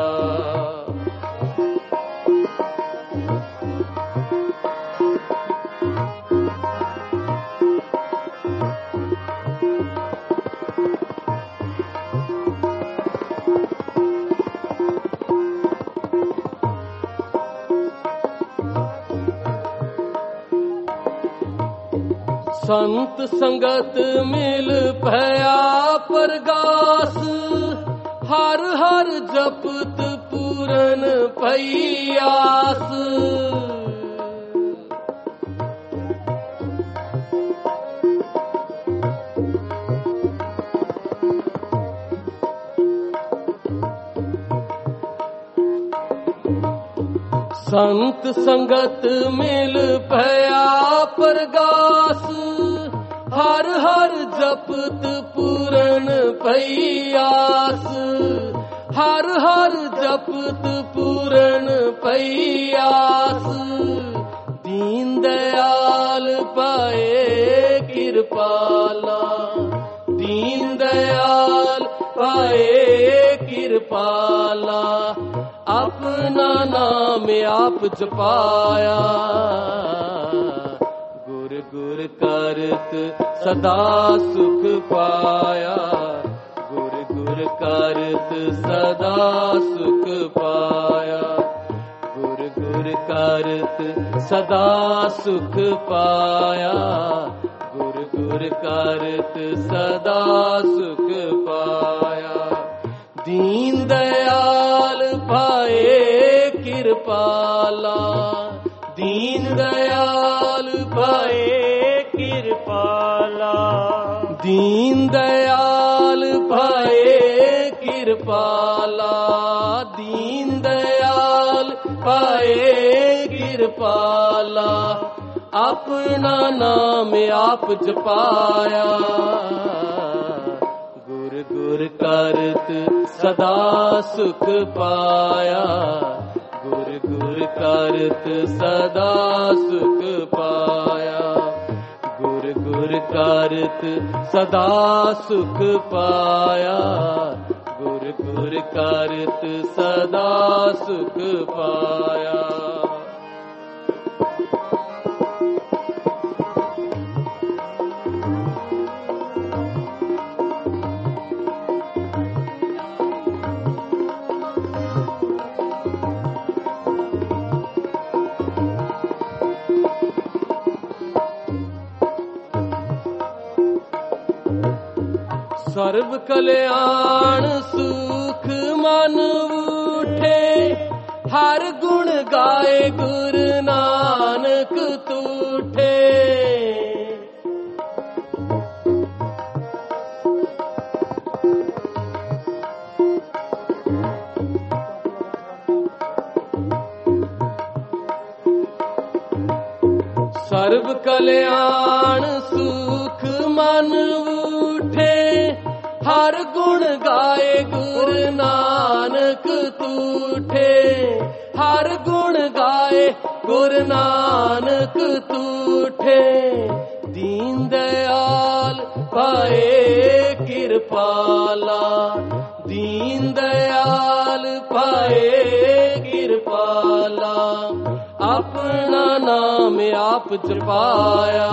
संत संगत मिल भया परगास, हर हर जपत पूरन भैयास, संत संगत मिल भया परगास, हर हर जपत पूरन भैयास, हर हर जपत पूरन भैयास। दीन दयाल पाए कृपाला, दीन दयाल पाए कृपाला, अपना नाम आप जपाया, गुर गुर करत सदा सुख पाया, गुर गुर करत सदा सुख पाया, गुर गुर करत सदा सुख पाया, गुर गुर करत सदा सुख पाया। दीन दयाल भाए कृपाला, दीन दयाल भाए कृपाला, दीन दयाल भाए कृपाला, दीन दयाल भाए कृपाला, अपना नाम आप जपाया, गुर गुर करत सदा सुख पाया, गुर गुर करत सदा सुख पाया, गुर गुर करत सदा सुख पाया, गुर गुर करत सदा सुख पाया। सर्व कल्याण सुख मन उठे, हर गुण गाए गुरु नानक तूठे। सर्व कल्याण सुख मन उठे, हर गुण गाए गुरु नानक तूठे। हर गुण गाए गुरु नानक तूठे। दीन दयाल पाए कृपाला, दीन दयाल पाए कृपाला। अपना नाम आप जपाया,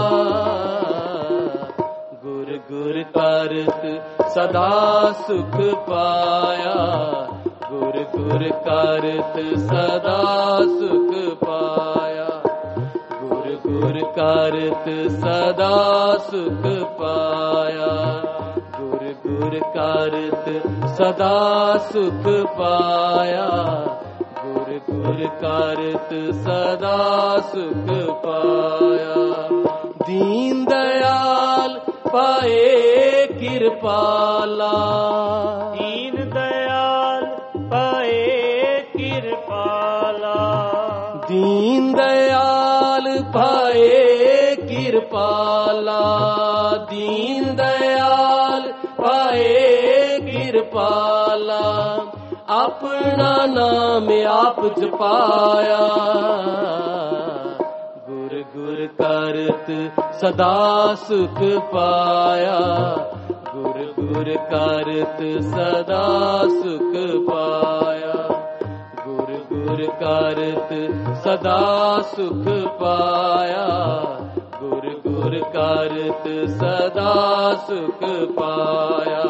गुर गुर करत सदा सुख पाया। गुर गुर करत सदा सुख पाया। गुर गुर करत सदा सुख पाया। गुर गुर करत सदा सुख पाया। गुर गुर करत सदा सुख पाया। दीन दयाल पाए कृपाला, दीन दयाल पाए कृपाला। दीन दयाल पाए कृपाला। दीन दयाल पाए कृपाला। अपना नाम आप जपाया, गुर गुर करत सदा सुख पाया। गुर गुर करत सदा सुख पाया। गुर गुर करत सदा सुख पाया। गुर गुर करत सदा सुख पाया।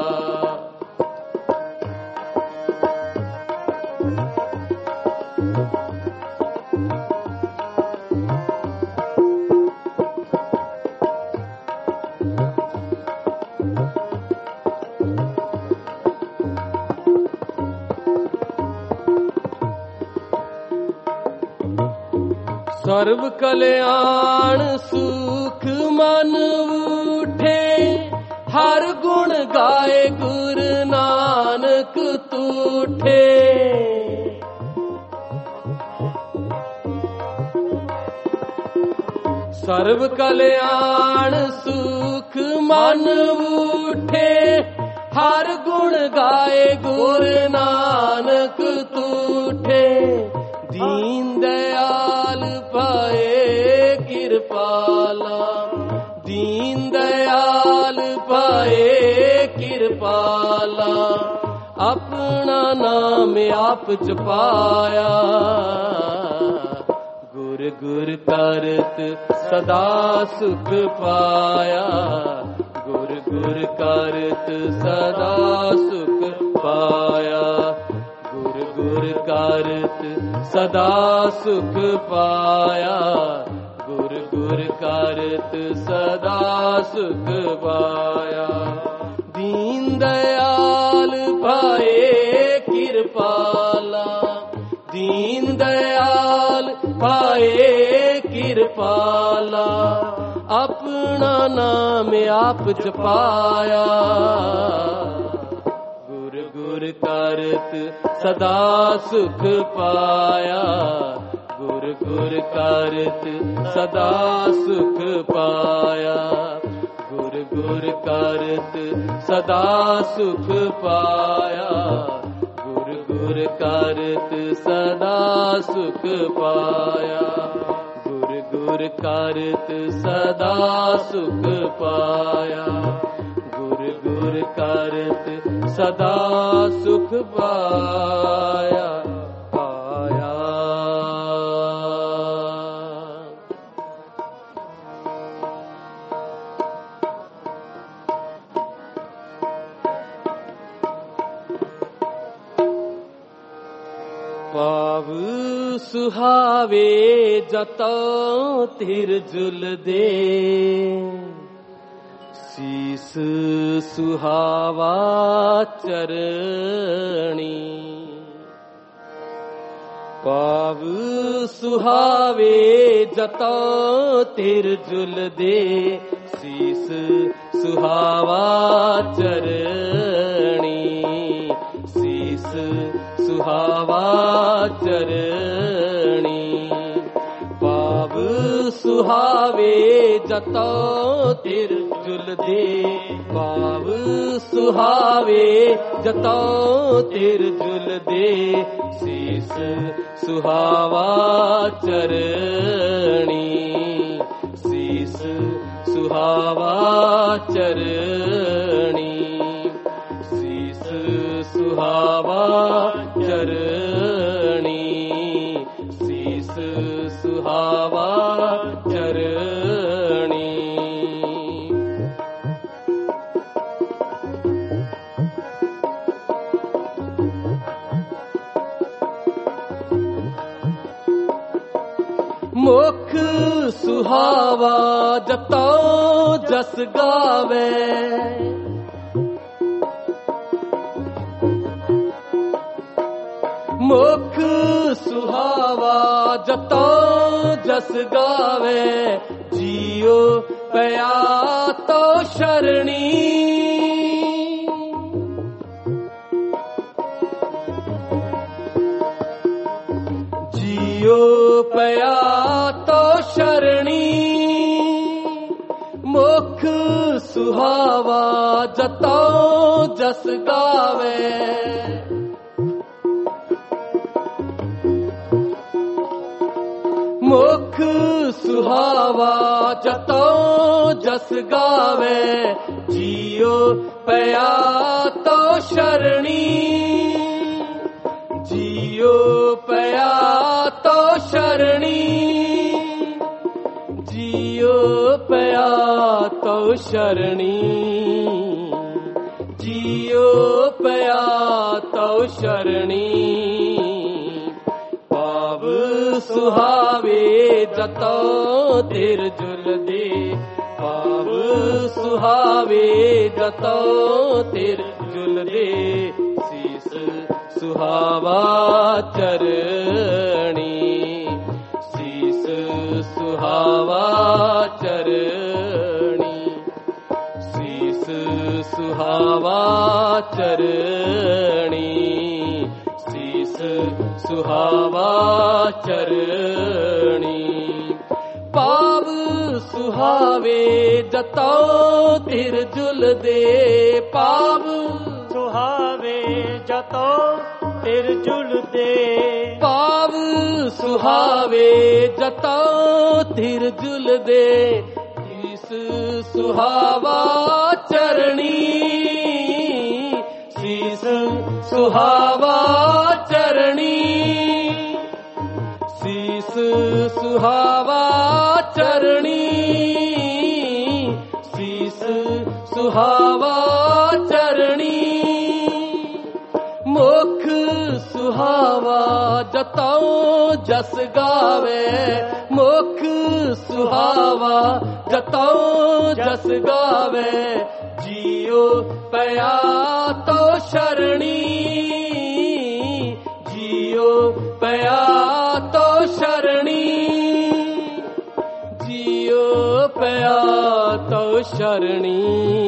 सर्व कल्याण सुख मन उठे, हर गुण गाए गुरु नानक तूठे। सर्व कल्याण सुख मन उठे, हर गुण गाए गुरु नानक तूठे। दीन दयाल पाए कृपाला। दीन दयाल पाए कृपाला। अपना नाम आप जपाया, गुर गुर करत सदा सुख पाया। गुर गुर करत सदा सुख पाया। गुर गुर करत सदा सुख पाया। गुर गुर करत सदा सुख पाया। दीन दयाल पाए कृपाला। दीन दयाल पाए कृपाला। अपना नाम आप जपाया, गुर गुर करत सदा सुख पाया। गुर गुर करत सदा सुख पाया। गुर गुर करत सदा सुख पाया। गुर गुर करत सदा सुख पाया। गुर गुर करत सदा सुख पाया। गुर गुर करत सदा सुख पाया। पाव सुहावे जतो तिर जुल दे, ਸੀਸ ਸੁਹਾਵਾ ਚਰਣੀ ਪਾਵ ਸੁਹਾਵੇ ਜਤੋ ਤਿਰ ਜੁਲਦੇ ਸੀਸ ਸੁਹਾਵਾ ਚਰਣੀ ਸੀਸ ਸੁਹਾਵਾ ਚਰਣੀ ਪਾਵ ਸੁਹਾਵੇ ਜਤੋ ਤਿਰ ਜੁਲਦੇ ਪਾਵ ਸੁਹਾਵੇ ਜਤੋ ਤਿਰ ਜੁਲਦੇ ਸੀਸ ਸੁਹਾਵਾ ਚਰਣੀ ਸੀਸ ਸੁਹਾਵਾ ਚਰਣੀ ਸੀਸ ਸੁਹਾਵਾ ਚਰਣੀ ਸੀਸ ਸੁਹਾਵਾ ਚਰਣੀ ਮੁਖ ਸੁਹਾਵਾ ਜਤੋ ਜਸ ਗਾਵੇ ਮੁਖ ਸੁਹਾਵਾ ਜਤੋ ਜਸ ਗਾਵੇ ਜੀਉ ਪਿਆ ਤੋ ਸ਼ਰਣੀ ਜੀਉ ਪਿਆ ਤੋ ਸ਼ਰਣੀ ਮੁਖ ਸੁਹਾਵਾ ਜਤੋ ਜਸ ਗਾਵੇ ਮੁਖ ਸੁਹਾਵਾ ਜਤੋ ਜਸ ਗਾਵੇ ਜੀਉ ਪਿਆ ਤੋ ਸ਼ਰਣੀ ਜੀਉ ਪਿਆ ਤੋ ਸ਼ਰਣੀ ਜੀਉ ਪਿਆ ਤੋ ਸ਼ਰਣੀ ਜੀਉ ਪਿਆ ਤੋ ਸ਼ਰਣੀ ਪਾਵ ਸੁਹਾਵੇ ਜਤੋ ਤਿਰ ਜੁਲਦੇ ਪਾਵ ਸੁਹਾਵੇ ਜਤੋ ਤਿਰ ਜੁਲਦੇ ਸੀਸ ਸੁਹਾਵਾ ਚਰਣੀ ਸੀਸ ਸੁਹਾਵਾ ਚਰਣੀ ਸੀਸ ਸੁਹਾਵਾ ਚਰਣੀ ਸੀਸ ਸੁਹਾਵਾ ਚਰਣੀ ਪਾਵ ਸੁਹਾਵੇ ਜਤੋ ਤਿਰ ਜੁਲਦੇ ਪਾਵ ਸੁਹਾਵੇ ਜਤੋ ਤਿਰ ਜੁਲਦੇ ਪਾਵ ਸੁਹਾਵੇ ਜਤੋ ਤਿਰ ਜੁਲਦੇ ਸੀਸ ਸੁਹਾਵਾ ਚਰਣੀ ਸੀਸ ਸੁਹਾਵਾ ਚਰਣੀ ਸੀਸ ਸੁਹਾਵਾ ਚਰਣੀ ਸੀਸ ਸੁਹਾਵਾ ਚਰਣੀ ਮੁਖ ਸੁਹਾਵਾ ਜਤੋ ਜਸ ਗਾਵੇ ਮੁਖ ਸੁਹਾਵਾ ਜਤੋ ਜਸ ਗਾਵੇ ਜੀਉ ਪਿਆ ਤੋ ਸ਼ਰਣੀ ਜੀਉ ਪਿਆ ਤੋ ਸ਼ਰਣੀ ਜੀਉ ਪਿਆ ਤੋ ਸ਼ਰਣੀ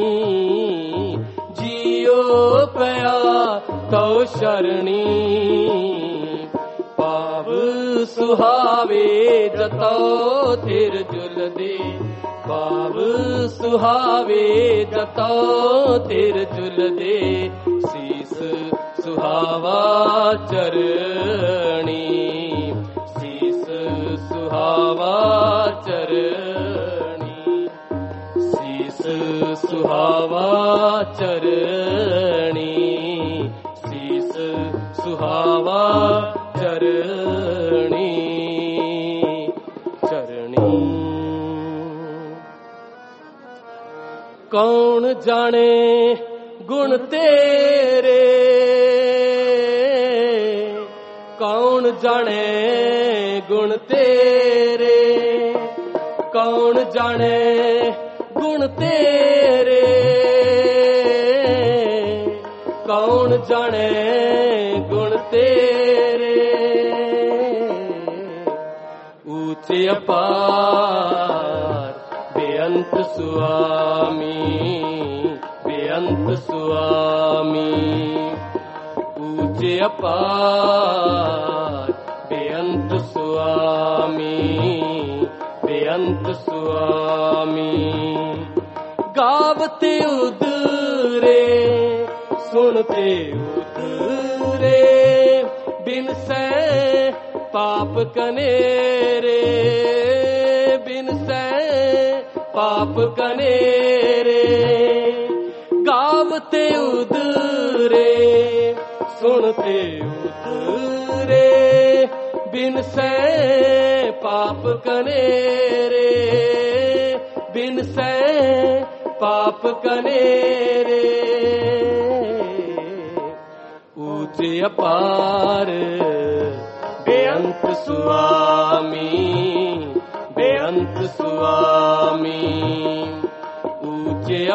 ਜੀਉ ਪਿਆ ਤੋ ਸ਼ਰਣੀ ਪਾਵ ਸੁਹਾਵੇ ਜਤੋ ਤਿਰ ਜੁਲਦੇ ਪਾਵ ਸੁਹਾਵੇ ਜਤੋ ਤਿਰ ਜੁਲਦੇ ਸੀਸ ਸੁਹਾਵਾ ਚਰਣੀ ਸੀਸ ਸੁਹਾਵਾ ਚਰਣੀ ਸੀਸ ਸੁਹਾਵਾ ਚਰਣੀ ਸੀਸ ਸੁਹਾਵਾ ਚਰਣੀ ਚਰਣੀ ਕੌਣ ਜਾਣੇ ਗੁਣ ਤੇਰੇ ਕੌਣ ਜਾਣੇ ਗੁਣ ਤੇਰੇ ਕੌਣ ਜਾਣੇ ਗੁਣ ਤੇਰੇ ਜਾਣੇ ਗੁਣ ਤੇਰੇ, ਊਚੇ ਅਪਾਰ ਬੇਅੰਤ ਸੁਆਮੀ, ਬੇਅੰਤ ਸੁਆਮੀ, ਊਚੇ ਅਪਾਰ ਬੇਅੰਤ ਸੁਆਮੀ, ਬੇਅੰਤ ਸੁਆਮੀ। ਗਾਵਤੇ ਉਦਰੇ ਸੁਣਤੇ ਉਦਰੇ, ਬਿਨ ਸੈ ਪਾਪ ਕਨੇਰੇ, ਬਿਨ ਸੈ ਪਾਪ ਕਨੇਰੇ। ਗਾਵਤੇ ਉਦਰੇ ਸੁਣਤੇ ਉਦਰੇ, ਬਿਨ ਸੈ ਪਾਪ ਕਨੇਰੇ, ਬਿਨ ਸੈ ਪਾਪ ਕਨੇਰੇ। ਊਚੇ ਅਪਾਰ ਬੇਅੰਤ ਸੁਆਮੀ, ਬੇਅੰਤ ਸੁਆਮੀ, ਊਚੇ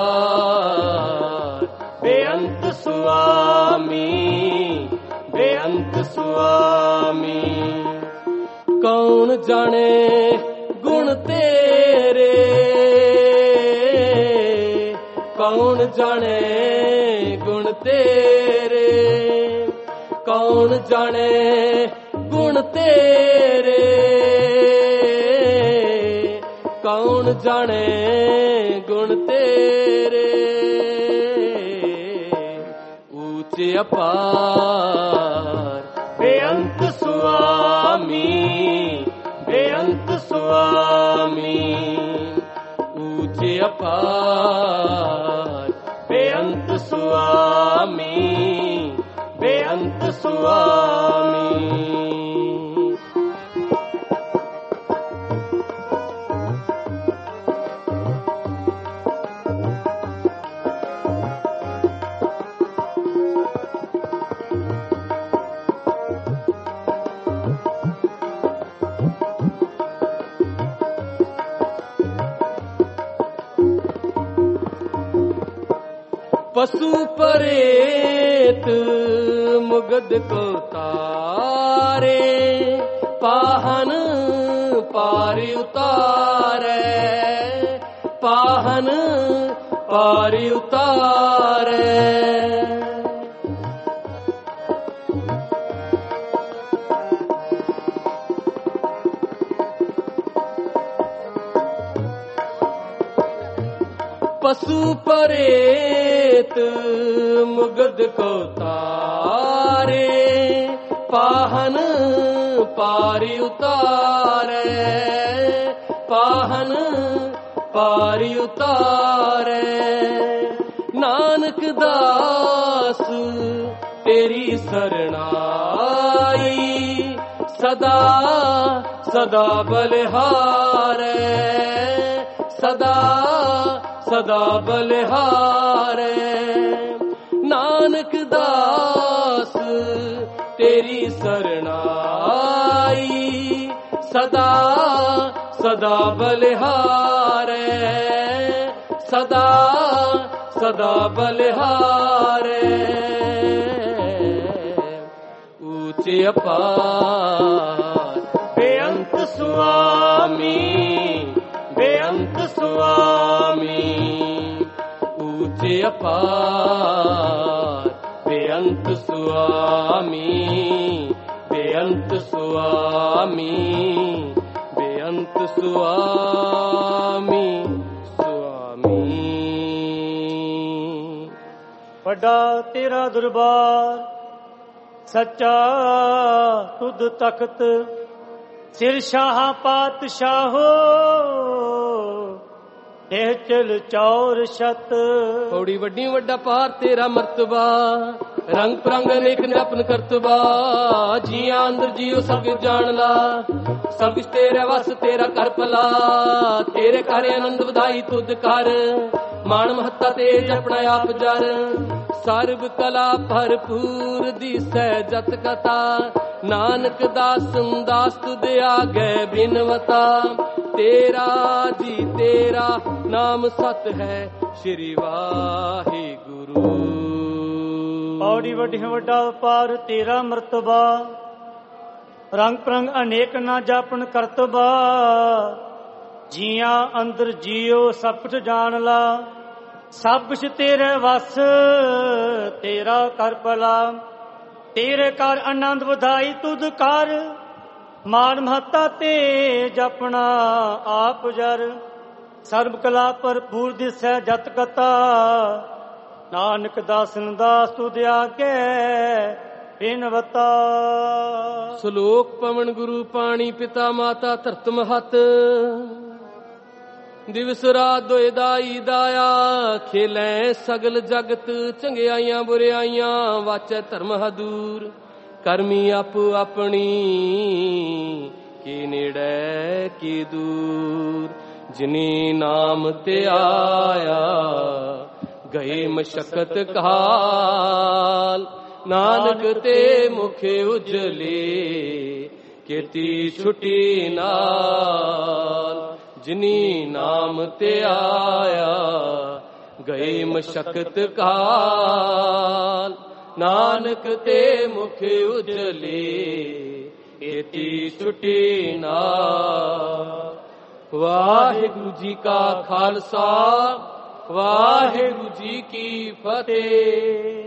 ਅਪਾਰ ਬੇਅੰਤ ਸੁਆਮੀ, ਬੇਅੰਤ ਸੁਆਮੀ। ਕੌਣ ਜਾਣੇ ਗੁਣ ਤੇਰੇ, ਕੌਣ ਜਾਣੇ ਗੁਣ ਤੇਰੇ, ਕੌਣ ਜਾਣੇ ਗੁਣ ਤੇਰੇ, ਕੌਣ ਜਾਣੇ ਗੁਣ ਤੇਰੇ। ਊਚੇ ਅਪਾਰ ਬੇਅੰਤ ਸੁਆਮੀ, ਬੇਅੰਤ ਸੁਆਮੀ, ਊਚੇ ਅਪਾਰ ਬੇਅੰਤ ਸੁਆਮੀ, ਬੇਅੰਤ ਸੁਆਮੀ। पशु परेत मुगद को तारे, पाहन पारि उतारे, पाहन पारि उतारे। पशु परेत मुगद को तारे, पाहन पारि उतारे, पाहन पारि उतारे। नानक दास तेरी सरणाई, सदा सदा बलिहारे, सदा सदा बलिहारे। नानक दास तेरी सरणाई, सदा सदा बलिहारे, सदा सदा बलिहारे। ऊंचे अपार बेअंत स्वामी, बेअंत स्वामी, ऊंचे अपार बेअंत स्वामी, बेअंत स्वामी, बेअंत स्वामी, स्वामी। ਵੱਡਾ ਤੇਰਾ ਦਰਬਾਰ ਸੱਚਾ ਤੁਧ ਤਖਤ, ਸਿਰ ਸ਼ਾਹ ਪਾਤਸ਼ਾਹੋ ਦੇਹ ਚਲ ਚੌਰ ਛਤ। ਪੌੜੀ ਵੱਡੀ ਵੱਡਾ ਪਾਰ ਤੇਰਾ ਮਰਤਬਾ, ਰੰਗ ਪ੍ਰੰਗ ਅਨੇਕ ਨਿਰਪਨ ਕਰਤਬਾ। ਜੀਆਂ ਅੰਦਰ ਜੀਓ ਸਭ ਕੁਝ ਜਾਣ ਲਾ, ਸਭ ਕੁਝ ਤੇਰੇ ਵਸ ਤੇਰਾ ਕਰ ਭਲਾ। ਤੇਰੇ ਘਰ ਆਨੰਦ ਵਧਾਈ ਤੁਧ ਕਰ, ਮਾਣ ਮਹੱਤਾ ਤੇਜ ਆਪਣਾ ਆਪ ਜਰ। ਸਰਬ ਕਲਾ ਭਰਪੂਰ ਦੀਸੈ ਜਤ ਕਥਾ, ਨਾਨਕ ਦਾਸਨ ਦਾਸ ਤੁਧ ਆਗੇ ਬਿਨਵਤਾ। ਤੇਰਾ ਜੀ ਤੇਰਾ ਨਾਮ ਸਤ ਹੈ, ਸ਼੍ਰੀ ਵਾਹਿਗੁਰੂ। ਔੜੀ ਵੱਡੀ ਵੱਡਾ ਉਪਾਰ ਤੇਰਾ ਮਰਤਬਾ, ਰੰਗ ਪ੍ਰੰਗ ਅਨੇਕ ਨਾ ਜਾਪਨ ਕਰਤਬਾ। ਜੀਆਂ ਅੰਦਰ ਜੀਓ ਸਭ ਕੁਛ ਜਾਣ ਲਾ, ਸਭ ਕੁਛ ਤੇਰੇ ਵਸ ਤੇਰਾ ਕਰ ਭਲਾ। ਤੇਰੇ ਕਰ ਆਨੰਦ ਵਧਾਈ ਤੁਧ ਕਰ, ਮਾਨ ਮਹੱਤਾ ਤੇ ਜਪਣਾ ਆਪ ਜਰ। ਸਰਬ ਕਲਾ ਭਰਪੂਰ ਦਿਸੈ ਜਤ ਕਤਾ, ਨਾਨਕ ਦਾਸਨ ਦਾਸ ਤੁਧ ਆਗੇ ਬਿਨਵਤਾ। ਸ਼ਲੋਕ ਪਵਨ ਗੁਰੂ ਪਾਣੀ ਪਿਤਾ ਮਾਤਾ ਧਰਤ ਮਹਤ, ਦਿਵਸ ਰਾਤ ਦੋਇ ਦਾਈ ਦਾਇਆ। ਖੇਲੈ ਸਗਲ ਜਗਤ ਚੰਗਿਆਈਆਂ ਬੁਰਿਆਈਆਂ, ਵਾਚੈ ਧਰਮ ਹਦੂਰ ਕਰਮੀ ਆਪੋ ਆਪਣੀ। ਕੀ ਨੇੜੇ ਕੀ ਦੂਰ ਜਿਨੀ ਨਾਮ ਤੇ ਆਇਆ, ਗਏ ਮਸ਼ਕਤ ਕਾਲ। ਨਾਨਕ ਤੇ ਮੁਖ ਉਜਲੇ, ਕੀਤੀ ਛੁਟੀ ਨਾਲ। ਜਿਨੀ ਨਾਮ ਤੇ ਆਇਆ, ਗਏ ਮਸ਼ਕਤ ਕਾਲ। ਨਾਨਕ ਤੇ ਮੁਖ ਉਜਲੇ, ਕੀਤੀ ਛੁਟੀ ਨਾਲ। ਵਾਹਿਗੁਰੂ ਜੀ ਕਾ ਖਾਲਸਾ, ਵਾਹਿਗੁਰੂ ਜੀ ਕੀ ਫਤਿਹ।